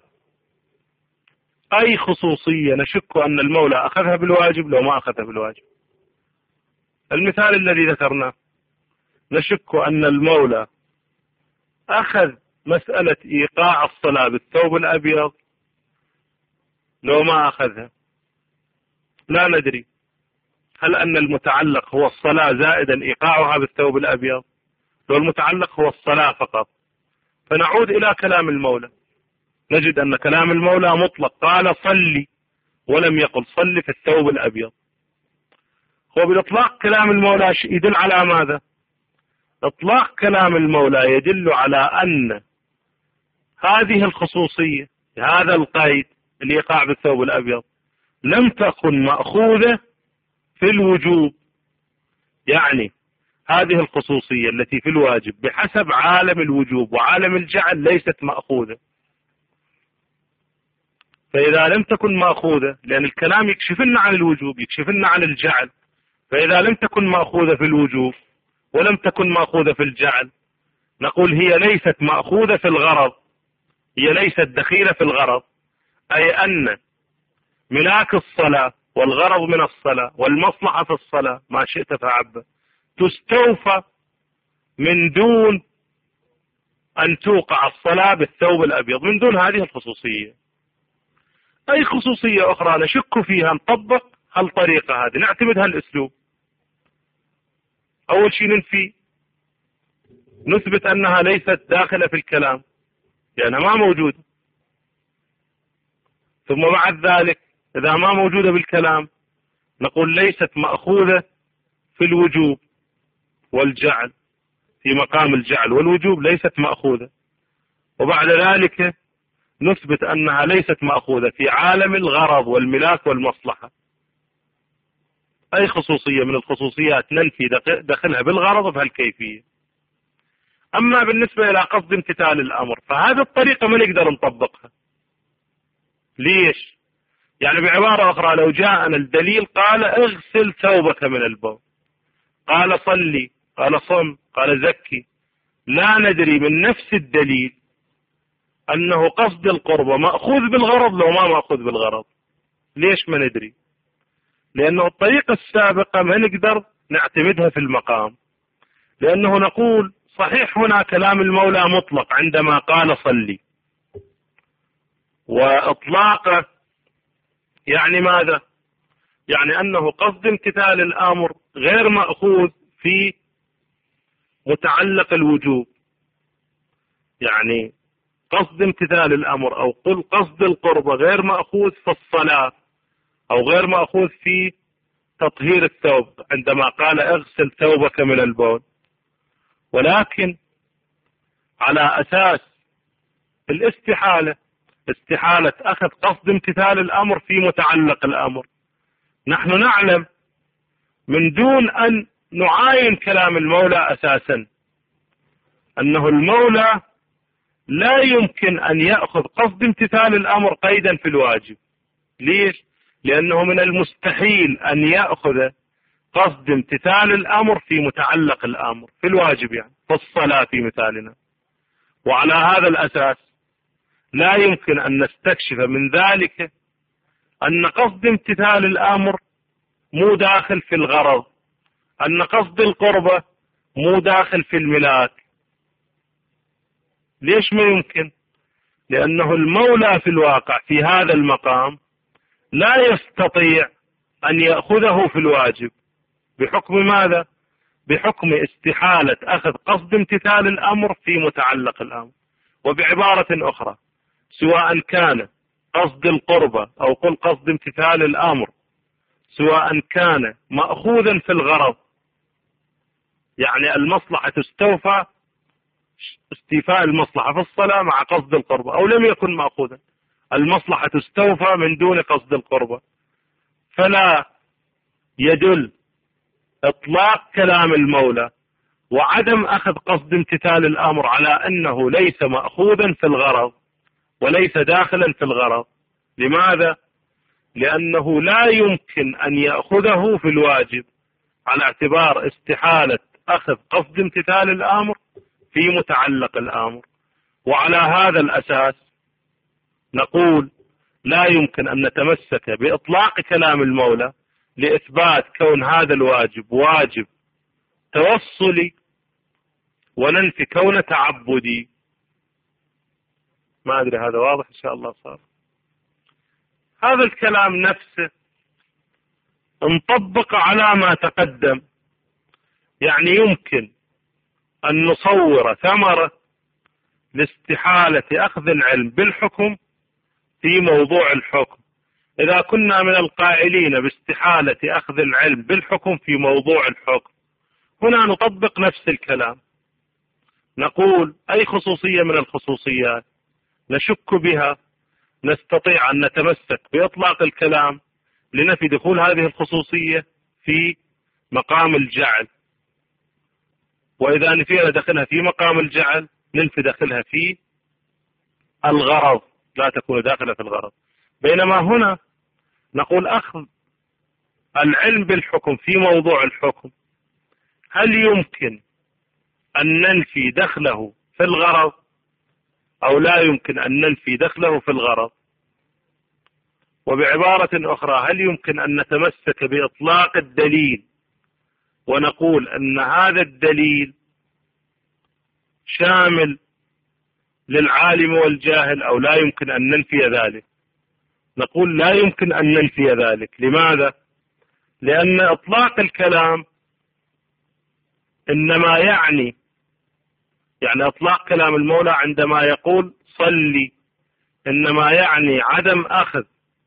أي خصوصية نشك أن المولى أخذها بالواجب لو ما أخذها بالواجب. المثال الذي ذكرناه نشك أن المولى أخذ مسألة إيقاع الصلاة بالثوب الأبيض لو ما أخذها، لا ندري هل أن المتعلق هو الصلاة زائدا إيقاعها بالثوب الأبيض، لو المتعلق هو الصلاة فقط فنعود إلى كلام المولى نجد أن كلام المولى مطلق، قال صلي ولم يقل صلي في الثوب الأبيض. هو بالإطلاق كلام المولى يدل على ماذا؟ إطلاق كلام المولى يدل على أن هذه الخصوصية، هذا القيد الإيقاع بالثوب الأبيض، لم تكن مأخوذة في الوجوب. يعني هذه الخصوصية التي في الواجب بحسب عالم الوجوب وعالم الجعل ليست مأخوذة. فإذا لم تكن مأخوذة، لأن الكلام يكشف لنا عن الوجوب يكشف لنا عن الجعل، فإذا لم تكن مأخوذة في الوجوب ولم تكن مأخوذة في الجعل نقول هي ليست مأخوذة في الغرض، هي ليست دخيلة في الغرض، أي أن ملاك الصلاة والغرض من الصلاة والمصلحة في الصلاة ما شئت فعبه تستوفى من دون أن توقع الصلاة بالثوب الأبيض، من دون هذه الخصوصية. أي خصوصية أخرى نشك فيها نطبق هالطريقة هذه، نعتمد هالأسلوب. أول شيء نثبت أنها ليست داخلة في الكلام لأنها ما موجودة، ثم بعد ذلك إذا ما موجودة بالكلام نقول ليست مأخوذة في الوجوب والجعل، في مقام الجعل والوجوب ليست مأخوذة، وبعد ذلك نثبت أنها ليست مأخوذة في عالم الغرض والملاك والمصلحة. أي خصوصية من الخصوصيات ننفي دخلها بالغرض بهالكيفية. أما بالنسبة إلى قصد امتثال الأمر فهذه الطريقة ما نقدر نطبقها. ليش؟ يعني بعبارة أخرى لو جاءنا الدليل قال اغسل ثوبك من البول، قال صلي، قال صم، قال زكي، لا ندري من نفس الدليل أنه قصد القربة مأخوذ بالغرض لو ما مأخوذ بالغرض. ليش ما ندري؟ لأنه الطريقة السابقة ما نقدر نعتمدها في المقام، لأنه نقول صحيح هنا كلام المولى مطلق عندما قال صلي، وإطلاقه يعني ماذا؟ يعني أنه قصد امتثال الأمر غير مأخوذ في متعلق الوجوب، يعني قصد امتثال الأمر أو قل قصد القربة غير مأخوذ في الصلاة أو غير مأخوذ في تطهير الثوب عندما قال اغسل ثوبك من البول، ولكن على أساس الاستحالة استحالة أخذ قصد امتثال الأمر في متعلق الأمر. نحن نعلم من دون أن نعاين كلام المولى أساسا أنه المولى لا يمكن أن يأخذ قصد امتثال الأمر قيدا في الواجب. ليش؟ لأنه من المستحيل أن يأخذ قصد امتثال الأمر في متعلق الأمر في الواجب، يعني في الصلاة في مثالنا. وعلى هذا الأساس لا يمكن أن نستكشف من ذلك أن قصد امتثال الأمر مو داخل في الغرض، أن قصد القربة مو داخل في الملاك. ليش ما يمكن؟ لأنه المولى في الواقع في هذا المقام لا يستطيع أن يأخذه في الواجب. بحكم ماذا؟ بحكم استحالة أخذ قصد امتثال الأمر في متعلق الأمر. وبعبارة أخرى، سواء كان قصد القربة أو قل قصد امتثال الأمر، سواء كان مأخوذا في الغرض، يعني المصلحة تستوفى استيفاء المصلحة في الصلاة مع قصد القربة، أو لم يكن مأخوذا، المصلحة تستوفى من دون قصد القربة، فلا يدل إطلاق كلام المولى وعدم أخذ قصد امتثال الأمر على أنه ليس مأخوذا في الغرض وليس داخلا في الغرض. لماذا؟ لأنه لا يمكن أن يأخذه في الواجب على اعتبار استحالة أخذ قصد امتثال الأمر في متعلق الأمر. وعلى هذا الأساس نقول لا يمكن أن نتمسك بإطلاق كلام المولى لإثبات كون هذا الواجب واجب توصلي وننفي كونه تعبدي. ما أدري هذا واضح إن شاء الله صار. هذا الكلام نفسه نطبق على ما تقدم، يعني يمكن أن نصور ثمرة لاستحالة أخذ العلم بالحكم في موضوع الحكم. إذا كنا من القائلين باستحالة أخذ العلم بالحكم في موضوع الحكم، هنا نطبق نفس الكلام، نقول أي خصوصية من الخصوصيات نشك بها نستطيع أن نتمسك بإطلاق الكلام لنفي دخول هذه الخصوصية في مقام الجعل، وإذا نفينا دخلها في مقام الجعل ننفي دخلها في الغرض، لا تكون داخلة في الغرض. بينما هنا نقول أخذ العلم بالحكم في موضوع الحكم، هل يمكن أن ننفي دخله في الغرض أو لا يمكن أن ننفي دخله في الغرض؟ وبعبارة أخرى، هل يمكن أن نتمسك بإطلاق الدليل ونقول أن هذا الدليل شامل للعالم والجاهل أو لا يمكن أن ننفي ذلك؟ نقول لا يمكن أن ننفي ذلك. لماذا؟ لأن إطلاق الكلام إنما يعني إطلاق كلام المولى عندما يقول صلي إنما يعني عدم أخذ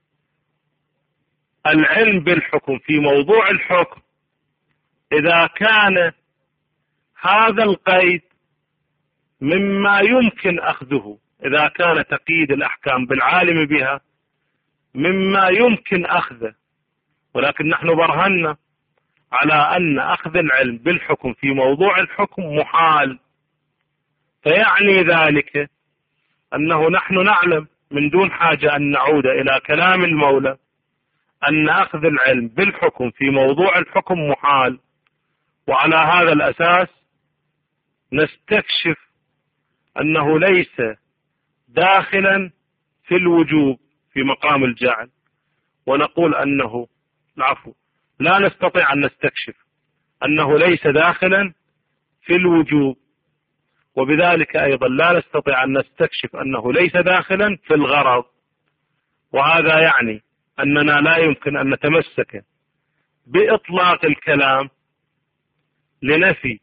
العلم بالحكم في موضوع الحكم إذا كان هذا القيد مما يمكن أخذه، إذا كان تقييد الأحكام بالعالم بها مما يمكن أخذه، ولكن نحن برهنا على أن أخذ العلم بالحكم في موضوع الحكم محال. فيعني ذلك أنه نحن نعلم من دون حاجة أن نعود إلى كلام المولى أن أخذ العلم بالحكم في موضوع الحكم محال. وعلى هذا الأساس نستكشف أنه ليس داخلا في الوجوب في مقام الجعل، ونقول أنه لا نستطيع أن نستكشف أنه ليس داخلا في الوجوب، وبذلك أيضا لا نستطيع أن نستكشف أنه ليس داخلا في الغرض. وهذا يعني أننا لا يمكن أن نتمسك بإطلاق الكلام لنفي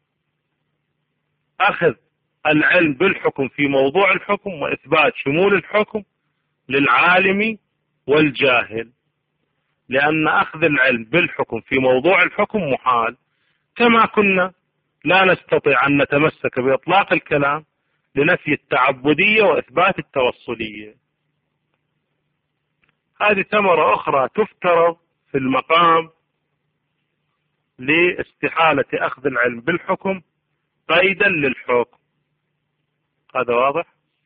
أخذ العلم بالحكم في موضوع الحكم وإثبات شمول الحكم للعالم والجاهل، لأن أخذ العلم بالحكم في موضوع الحكم محال. كما كنا لا نستطيع أن نتمسك بإطلاق الكلام لنفي التعبدية وإثبات التوصلية. هذه ثمرة أخرى تفترض في المقام لاستحالة أخذ العلم بالحكم قيدا للحكم. هذا واضح؟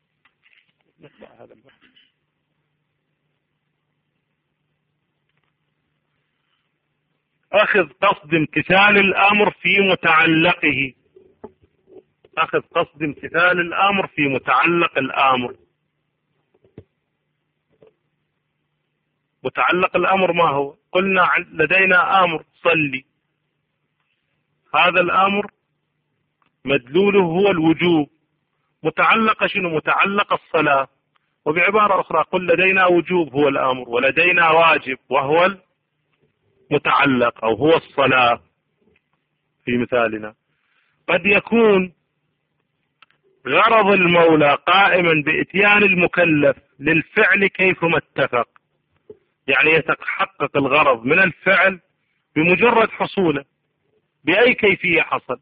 أخذ قصد امتثال الأمر في متعلقه. أخذ قصد امتثال الأمر في متعلق الأمر. متعلق الأمر ما هو؟ قلنا لدينا أمر صلي، هذا الأمر مدلوله هو الوجوب، متعلق شنو؟ متعلق الصلاة. وبعبارة أخرى قل لدينا وجوب هو الأمر، ولدينا واجب وهو المتعلق أو هو الصلاة في مثالنا. قد يكون غرض المولى قائما بإتيان المكلف للفعل كيفما اتفق، يعني يتحقق الغرض من الفعل بمجرد حصوله بأي كيفية حصل،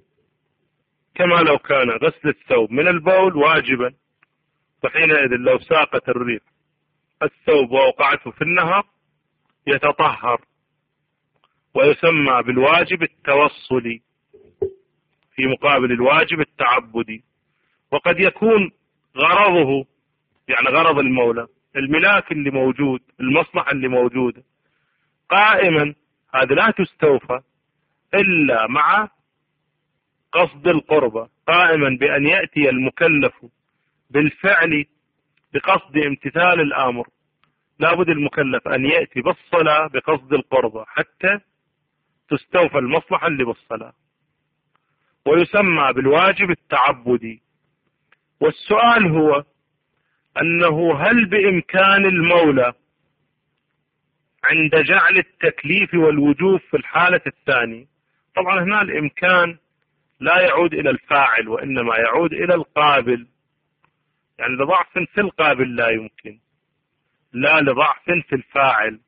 كما لو كان غسل الثوب من البول واجبا، فحينئذ لو ساقت الريح الثوب ووقعته في النهر يتطهر، ويسمى بالواجب التوصلي في مقابل الواجب التعبدي. وقد يكون غرضه، يعني غرض المولى، الملاك اللي موجود، المصلحة اللي موجودة قائما، هذا لا تستوفى إلا مع قصد القربة، قائما بأن يأتي المكلف بالفعل بقصد امتثال الأمر. لابد المكلف أن يأتي بالصلاة بقصد القربة حتى تستوفى المصلحة اللي بالصلاة، ويسمى بالواجب التعبدي. والسؤال هو أنه هل بإمكان المولى عند جعل التكليف والوجوب في الحالة الثانية؟ طبعا هنا الإمكان لا يعود إلى الفاعل وإنما يعود إلى القابل، يعني لضعف في القابل لا يمكن، لا لضعف في الفاعل.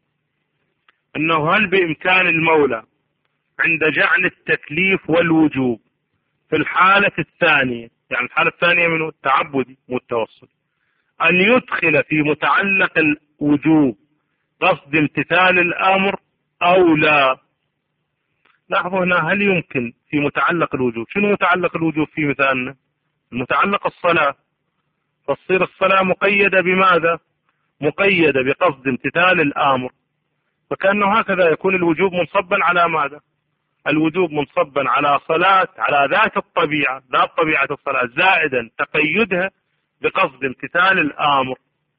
أنه هل بإمكان المولى عند جعل التكليف والوجوب في الحالة الثانية، يعني الحالة الثانية من التعبدي والتوصل، أن يدخل في متعلق الوجوب قصد امتثال الأمر أو لا؟ لاحظوا هنا، هل يمكن في متعلق الوجوب؟ شنو متعلق الوجوب في مثالنا؟ المتعلق الصلاة، فتصير الصلاة مقيدة بماذا؟ مقيدة بقصد امتثال الأمر، فكأنه هكذا يكون الوجوب منصبا على ماذا؟ الوجوب منصبا على صلاة، على ذات الطبيعة، ذات طبيعة الصلاة، زائدا تقيدها بقصد امتثال الأمر.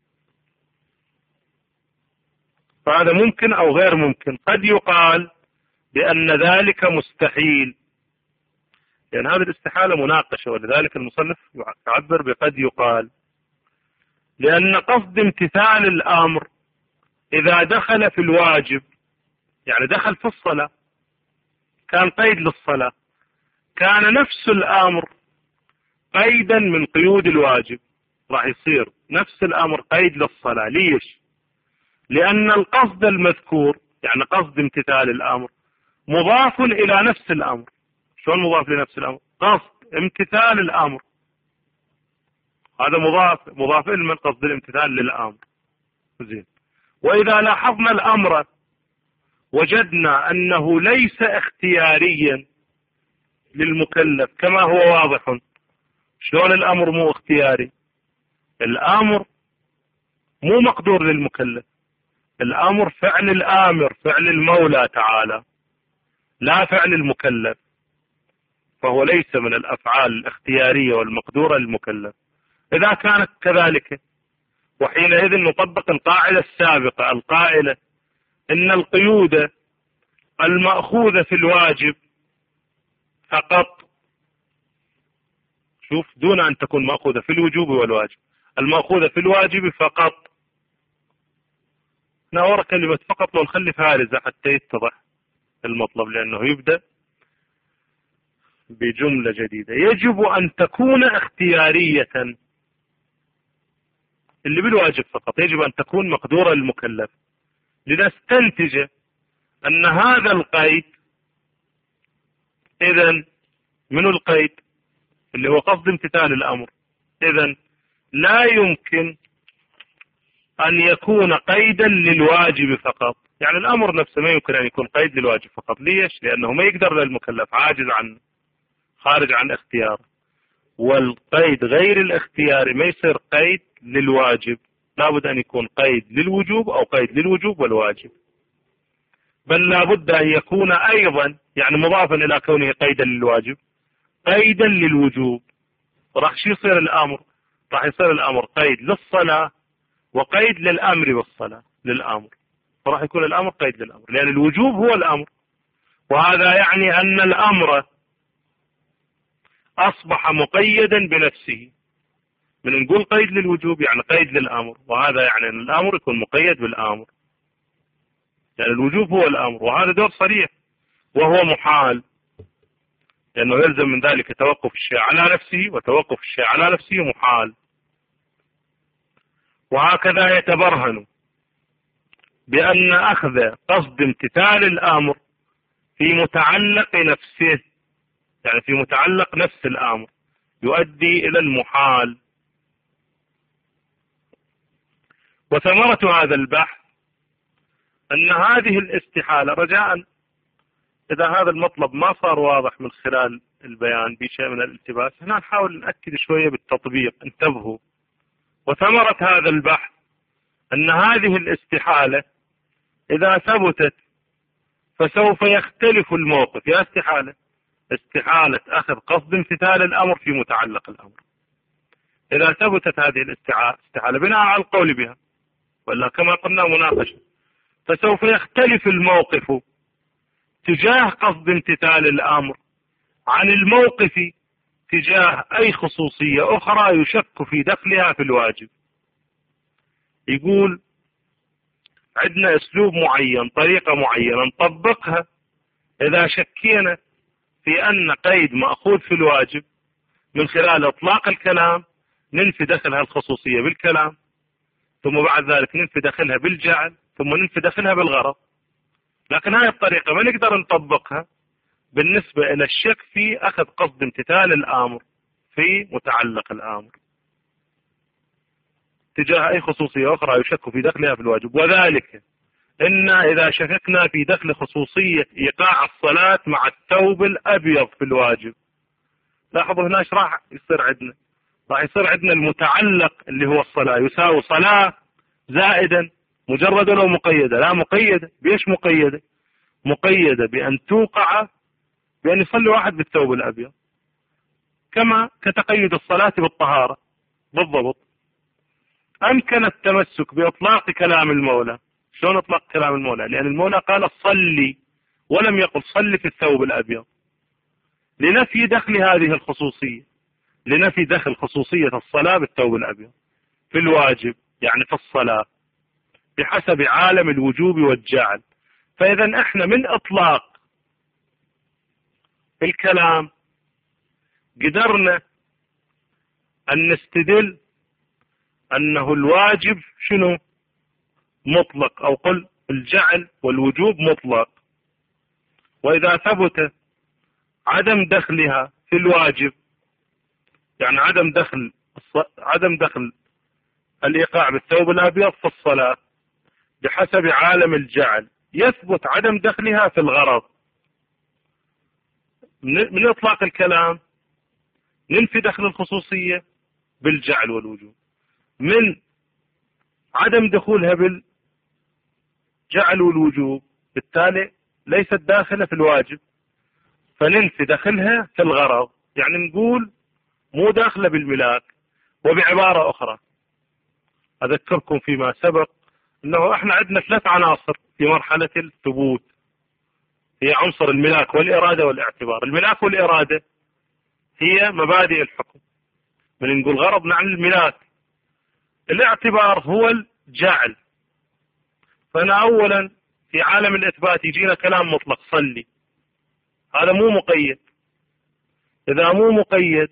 فهذا ممكن أو غير ممكن. قد يقال بأن ذلك مستحيل، لأن هذه الاستحالة مناقشة، ولذلك المصنف يعبر بقد يقال، لأن قصد امتثال الأمر إذا دخل في الواجب، يعني دخل في الصلاة، كان قيد للصلاة، كان نفس الأمر قيدا من قيود الواجب، راح يصير نفس الأمر قيد للصلاة. ليش؟ لأن القصد المذكور، يعني قصد امتثال الأمر، مضاف إلى نفس الأمر. شلون مضاف لنفس الأمر؟ قصد امتثال الأمر، هذا مضاف من قصد الامتثال للأمر. زين. وإذا لاحظنا الأمر وجدنا أنه ليس اختياريا للمكلف كما هو واضح. شلون الأمر مو اختياري؟ الأمر مو مقدور للمكلف، الأمر فعل الآمر، فعل المولى تعالى، لا فعل المكلف، فهو ليس من الأفعال الاختيارية والمقدورة للمكلف. إذا كانت كذلك، وحينئذ نطبق القاعدة السابقة القائلة إن القيود المأخوذة في الواجب فقط، شوف، دون أن تكون مأخوذة في الوجوب والواجب، المأخوذة في الواجب فقط. نورى كلمة فقط لو نخلي فارزة حتى يتضح المطلب، لأنه يبدأ بجملة جديدة. يجب أن تكون اختيارية، اللي بالواجب فقط يجب أن تكون مقدورة للمكلف، لنستنتج أن هذا القيد، إذن من القيد اللي هو قصد امتثال الأمر، إذن لا يمكن أن يكون قيدا للواجب فقط. يعني الأمر نفسه ما يمكن أن يكون قيد للواجب فقط. ليش؟ لأنه ما يقدر للمكلف، عاجز عنه، خارج عن اختياره. والقيد غير الاختياري ما يصير قيد للواجب، لابد أن يكون قيد للوجوب أو قيد للوجوب والواجب. بل لابد أن يكون أيضا يعني مضافا إلى كونه قيدا للواجب قيدا للوجوب. راح شو يصير الأمر؟ راح يصير الأمر قيد للصلاة وقيد للأمر بالصلاة للأمر، فراح يكون الأمر قيد للأمر، لأن الوجوب هو الأمر. وهذا يعني أن الأمر أصبح مقيدا بنفسه. من نقول قيد للوجوب يعني قيد للأمر، وهذا يعني أن الأمر يكون مقيد بالأمر، يعني الوجوب هو الأمر. وهذا دور صريح وهو محال، لأنه يلزم من ذلك توقف الشيء على نفسه، وتوقف الشيء على نفسه محال. وهكذا يتبرهن بأن أخذ قصد امتثال الأمر في متعلق نفسه، يعني في متعلق نفس الأمر، يؤدي إلى المحال. وثمرة هذا البحث أن هذه الاستحالة، رجاء إذا هذا المطلب ما صار واضح من خلال البيان بشيء من الالتباس، هنا نحاول نأكد شوية بالتطبيق، انتبهوا. وثمرة هذا البحث أن هذه الاستحالة إذا ثبتت فسوف يختلف الموقف. يا استحالة أخذ قصد امتثال الأمر في متعلق الأمر، إذا ثبتت هذه الاستحالة بناء على القول بها، ولا كما قلنا مناقشة، فسوف يختلف الموقف تجاه قصد امتثال الأمر عن الموقف تجاه أي خصوصية أخرى يشك في دخلها في الواجب. يقول عندنا أسلوب معين، طريقة معينة نطبقها إذا شكينا في أن قيد مأخوذ في الواجب من خلال إطلاق الكلام، ننفي دخلها الخصوصية بالكلام، ثم بعد ذلك ننفي دخلها بالجعل، ثم ننفي دخلها بالغرض. لكن هذه الطريقة ما نقدر نطبقها بالنسبة إلى الشك في أخذ قصد امتثال الأمر في متعلق الأمر تجاه أي خصوصية أخرى يشك في دخلها في الواجب. وذلك إن إذا شككنا في دخل خصوصية إيقاع الصلاة مع الثوب الأبيض في الواجب، لاحظوا هنا ايش راح يصير عندنا؟ راح يصير عندنا المتعلق اللي هو الصلاة يساوي صلاة زائدا مجردة أو مقيدة؟ لا، مقيدة. بإيش مقيدة؟ مقيدة بأن توقع بأن يصلي واحد بالثوب الأبيض، كما كتقيد الصلاة بالطهارة بالضبط. أمكن التمسك بإطلاق كلام المولى. شلون إطلاق كلام المولى؟ لأن المولى قال صلي ولم يقل صلي في الثوب الأبيض، لنفي دخل هذه الخصوصية، لنفي دخل خصوصية الصلاة بالثوب الأبيض في الواجب، يعني في الصلاة بحسب عالم الوجوب والجعل. فإذا احنا من إطلاق الكلام قدرنا أن نستدل أنه الواجب شنو؟ مطلق، أو قل الجعل والوجوب مطلق. وإذا ثبت عدم دخلها في الواجب، يعني عدم دخل الإيقاع بالثوب الأبيض في الصلاة بحسب عالم الجعل، يثبت عدم دخلها في الغرض. من إطلاق الكلام ننفي دخل الخصوصية بالجعل والوجوب، من عدم دخولها بالجعل والوجوب بالتالي ليست داخلة في الواجب، فننفي دخلها في الغرض، يعني نقول مو داخلة بالملاك. وبعبارة أخرى أذكركم فيما سبق أنه احنا عندنا 3 عناصر في مرحلة الثبوت، هي عنصر الملاك والإرادة والاعتبار. الملاك والإرادة هي مبادئ الحكم، من نقول غرض نعني الملاك. الاعتبار هو الجعل. فأنا أولا في عالم الإثبات يجينا كلام مطلق صلي، هذا مو مقيد. إذا مو مقيد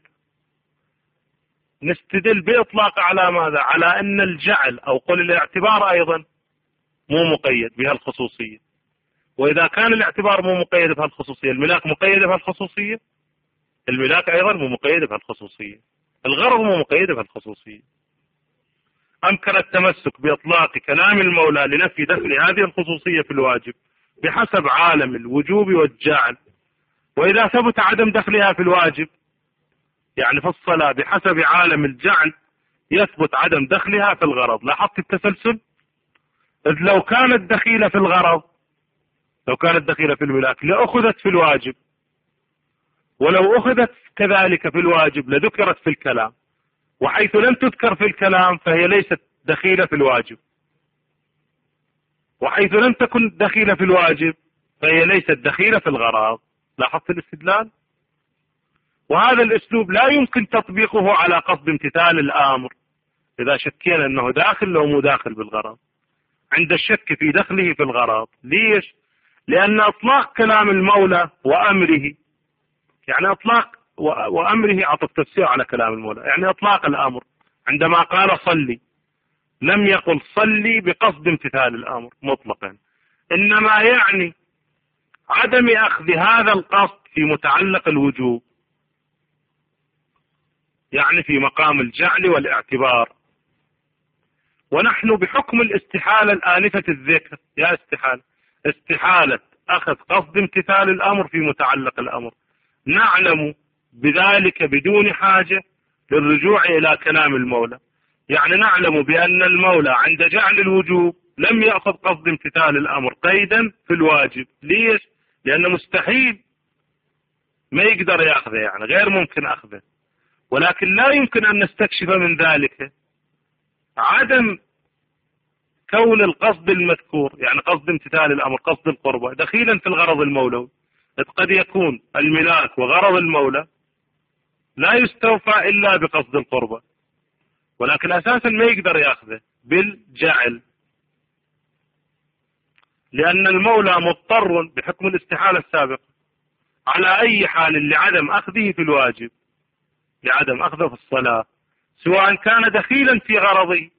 نستدل بإطلاق على ماذا؟ على أن الجعل أو قل الاعتبار أيضا مو مقيد بهالخصوصية. وإذا كان الاعتبار مو مقيد بهالخصوصية، الملاك مقيد بهالخصوصية، الملاك أيضا مو مقيد بهالخصوصية. الغرض مو مقيدة بالخصوصية. أمكن التمسك بإطلاق كلام المولى لنفي دخل هذه الخصوصية في الواجب بحسب عالم الوجوب والجعل، وإذا ثبت عدم دخلها في الواجب يعني في الصلاة بحسب عالم الجعل يثبت عدم دخلها في الغرض. لاحظت التسلسل؟ إذ لو كانت دخيلة في الغرض، لو كانت دخيلة في الملاك لأخذت في الواجب، ولو أخذت كذلك في الواجب لذكرت في الكلام، وحيث لم تذكر في الكلام فهي ليست دخيلة في الواجب، وحيث لم تكن دخيلة في الواجب فهي ليست دخيلة في الغرض. لاحظت الاستدلال؟ وهذا الأسلوب لا يمكن تطبيقه على قصد امتثال الآمر إذا شكينا أنه داخل لو مو داخل بالغرض، عند الشك في دخله في الغرض. ليش؟ لأن إطلاق كلام المولى وأمره، يعني إطلاق وأمره عطف تفسير على كلام المولى، يعني إطلاق الأمر عندما قال صلي لم يقل صلي بقصد امتثال الأمر مطلقا، إنما يعني عدم أخذ هذا القصد في متعلق الوجوب، يعني في مقام الجعل والاعتبار. ونحن بحكم الاستحالة الآنفة الذكر، يا استحالة أخذ قصد امتثال الأمر في متعلق الأمر، نعلم بذلك بدون حاجة للرجوع إلى كلام المولى. يعني نعلم بأن المولى عند جعل الوجوب لم يأخذ قصد امتثال الأمر قيدا في الواجب. ليش؟ لأنه مستحيل ما يقدر يأخذه، يعني غير ممكن أخذه. ولكن لا يمكن أن نستكشف من ذلك عدم كون القصد المذكور، يعني قصد امتثال الأمر قصد القربة دخيلا في الغرض المولوي. قد يكون الملاك وغرض المولى لا يستوفى إلا بقصد القربة، ولكن أساسا ما يقدر يأخذه بالجعل، لأن المولى مضطر بحكم الاستحالة السابقة على أي حال لعدم أخذه في الواجب، لعدم أخذه في الصلاة، سواء كان دخيلا في غرضه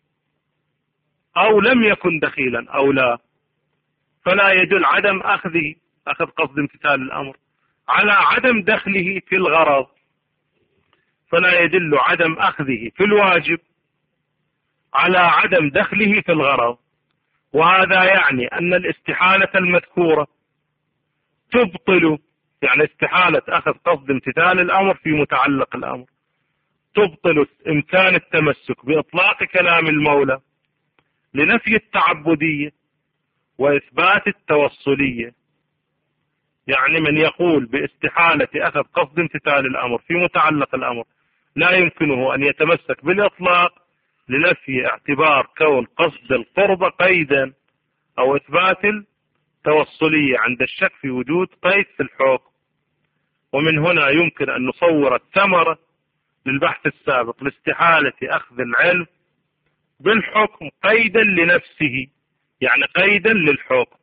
أو لم يكن دخيلا أو لا. فلا يدل عدم أخذ قصد امتثال الأمر على عدم دخله في الغرض، فلا يدل عدم أخذه في الواجب على عدم دخله في الغرض. وهذا يعني أن الاستحالة المذكورة تبطل، يعني استحالة أخذ قصد امتثال الأمر في متعلق الأمر تبطل إمكان التمسك بإطلاق كلام المولى لنفي التعبدية وإثبات التوصلية. يعني من يقول باستحالة أخذ قصد امتثال الأمر في متعلق الأمر لا يمكنه أن يتمسك بالإطلاق لنفي اعتبار كون قصد القرب قيدا أو إثبات التوصلية عند الشك في وجود قيد في الحكم. ومن هنا يمكن أن نصور الثمرة للبحث السابق لاستحالة أخذ العلم بالحكم قيدا لنفسه، يعني قيدا للحكم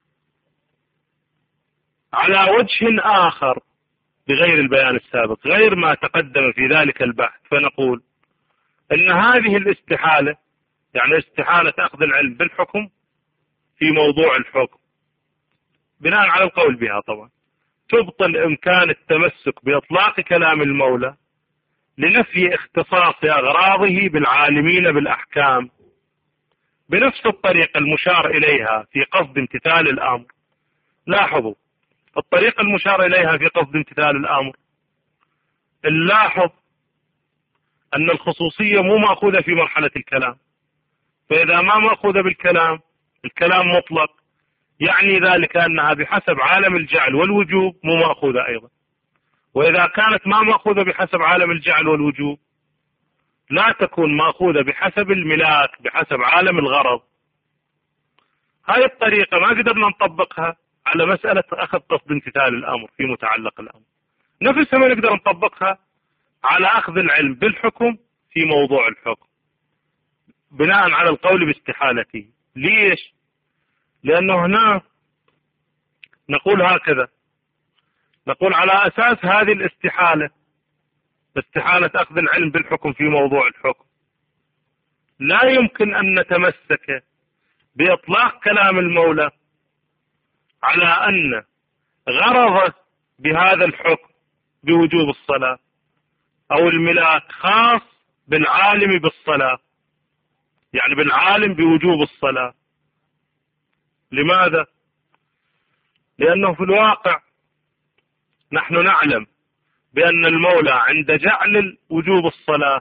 على وجه آخر بغير البيان السابق، غير ما تقدم في ذلك البحث. فنقول أن هذه الاستحالة، يعني استحالة أخذ العلم بالحكم في موضوع الحكم بناء على القول بها طبعا، تبطل إمكان التمسك بإطلاق كلام المولى لنفي اختصاص أغراضه بالعالمين بالأحكام بنفس الطريقة المشار إليها في قصد امتثال الأمر. لاحظوا الطريقة المشار إليها في قصد امتثال الأمر، نلاحظ أن الخصوصية مو مأخوذة في مرحلة الكلام، فإذا ما مأخوذة بالكلام، الكلام مطلق، يعني ذلك أنها بحسب عالم الجعل والوجوب مو مأخوذة أيضا. وإذا كانت ما مأخوذة بحسب عالم الجعل والوجوب لا تكون مأخوذة بحسب الملاك بحسب عالم الغرض. هاي الطريقة ما قدرنا نطبقها على مسألة أخذ قصد امتثال الأمر في متعلق الأمر، نفسها ما نقدر نطبقها على أخذ العلم بالحكم في موضوع الحكم بناء على القول باستحالته. ليش؟ لأنه هنا نقول هكذا، نقول على أساس هذه الاستحالة، استحالة أخذ العلم بالحكم في موضوع الحكم، لا يمكن أن نتمسك بإطلاق كلام المولى على أن غرض بهذا الحكم بوجوب الصلاة، أو الملاك خاص بالعالم بالصلاة، يعني بالعالم بوجوب الصلاة. لماذا؟ لأنه في الواقع نحن نعلم بأن المولى عند جعل وجوب الصلاة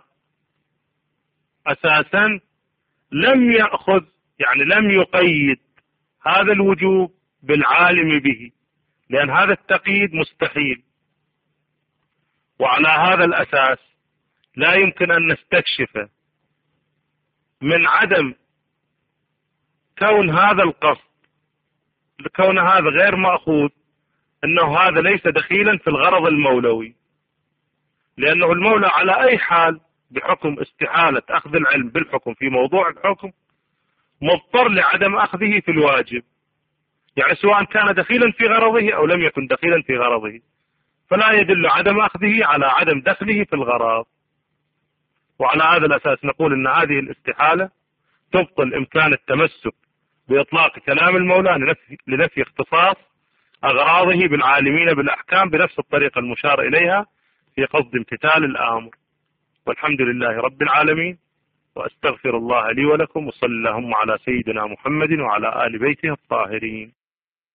أساسا لم يأخذ، يعني لم يقيد هذا الوجوب بالعالم به، لأن هذا التقييد مستحيل. وعلى هذا الأساس لا يمكن أن نستكشف من عدم كون هذا القصد، كون هذا غير مأخوذ، أنه هذا ليس دخيلا في الغرض المولوي، لأنه المولى على أي حال بحكم استحالة أخذ العلم بالحكم في موضوع الحكم مضطر لعدم أخذه في الواجب، يعني سواء كان دخيلا في غرضه أو لم يكن دخيلا في غرضه، فلا يدل عدم أخذه على عدم دخله في الغرض. وعلى هذا الأساس نقول أن هذه الاستحالة تبطل إمكان التمسك بإطلاق كلام المولى لنفي اختصاص أغراضه بالعالمين بالأحكام بنفس الطريقة المشار إليها في قصد امتثال الآمر. والحمد لله رب العالمين، وأستغفر الله لي ولكم، وصلى اللهم على سيدنا محمد وعلى آل بيته الطاهرين.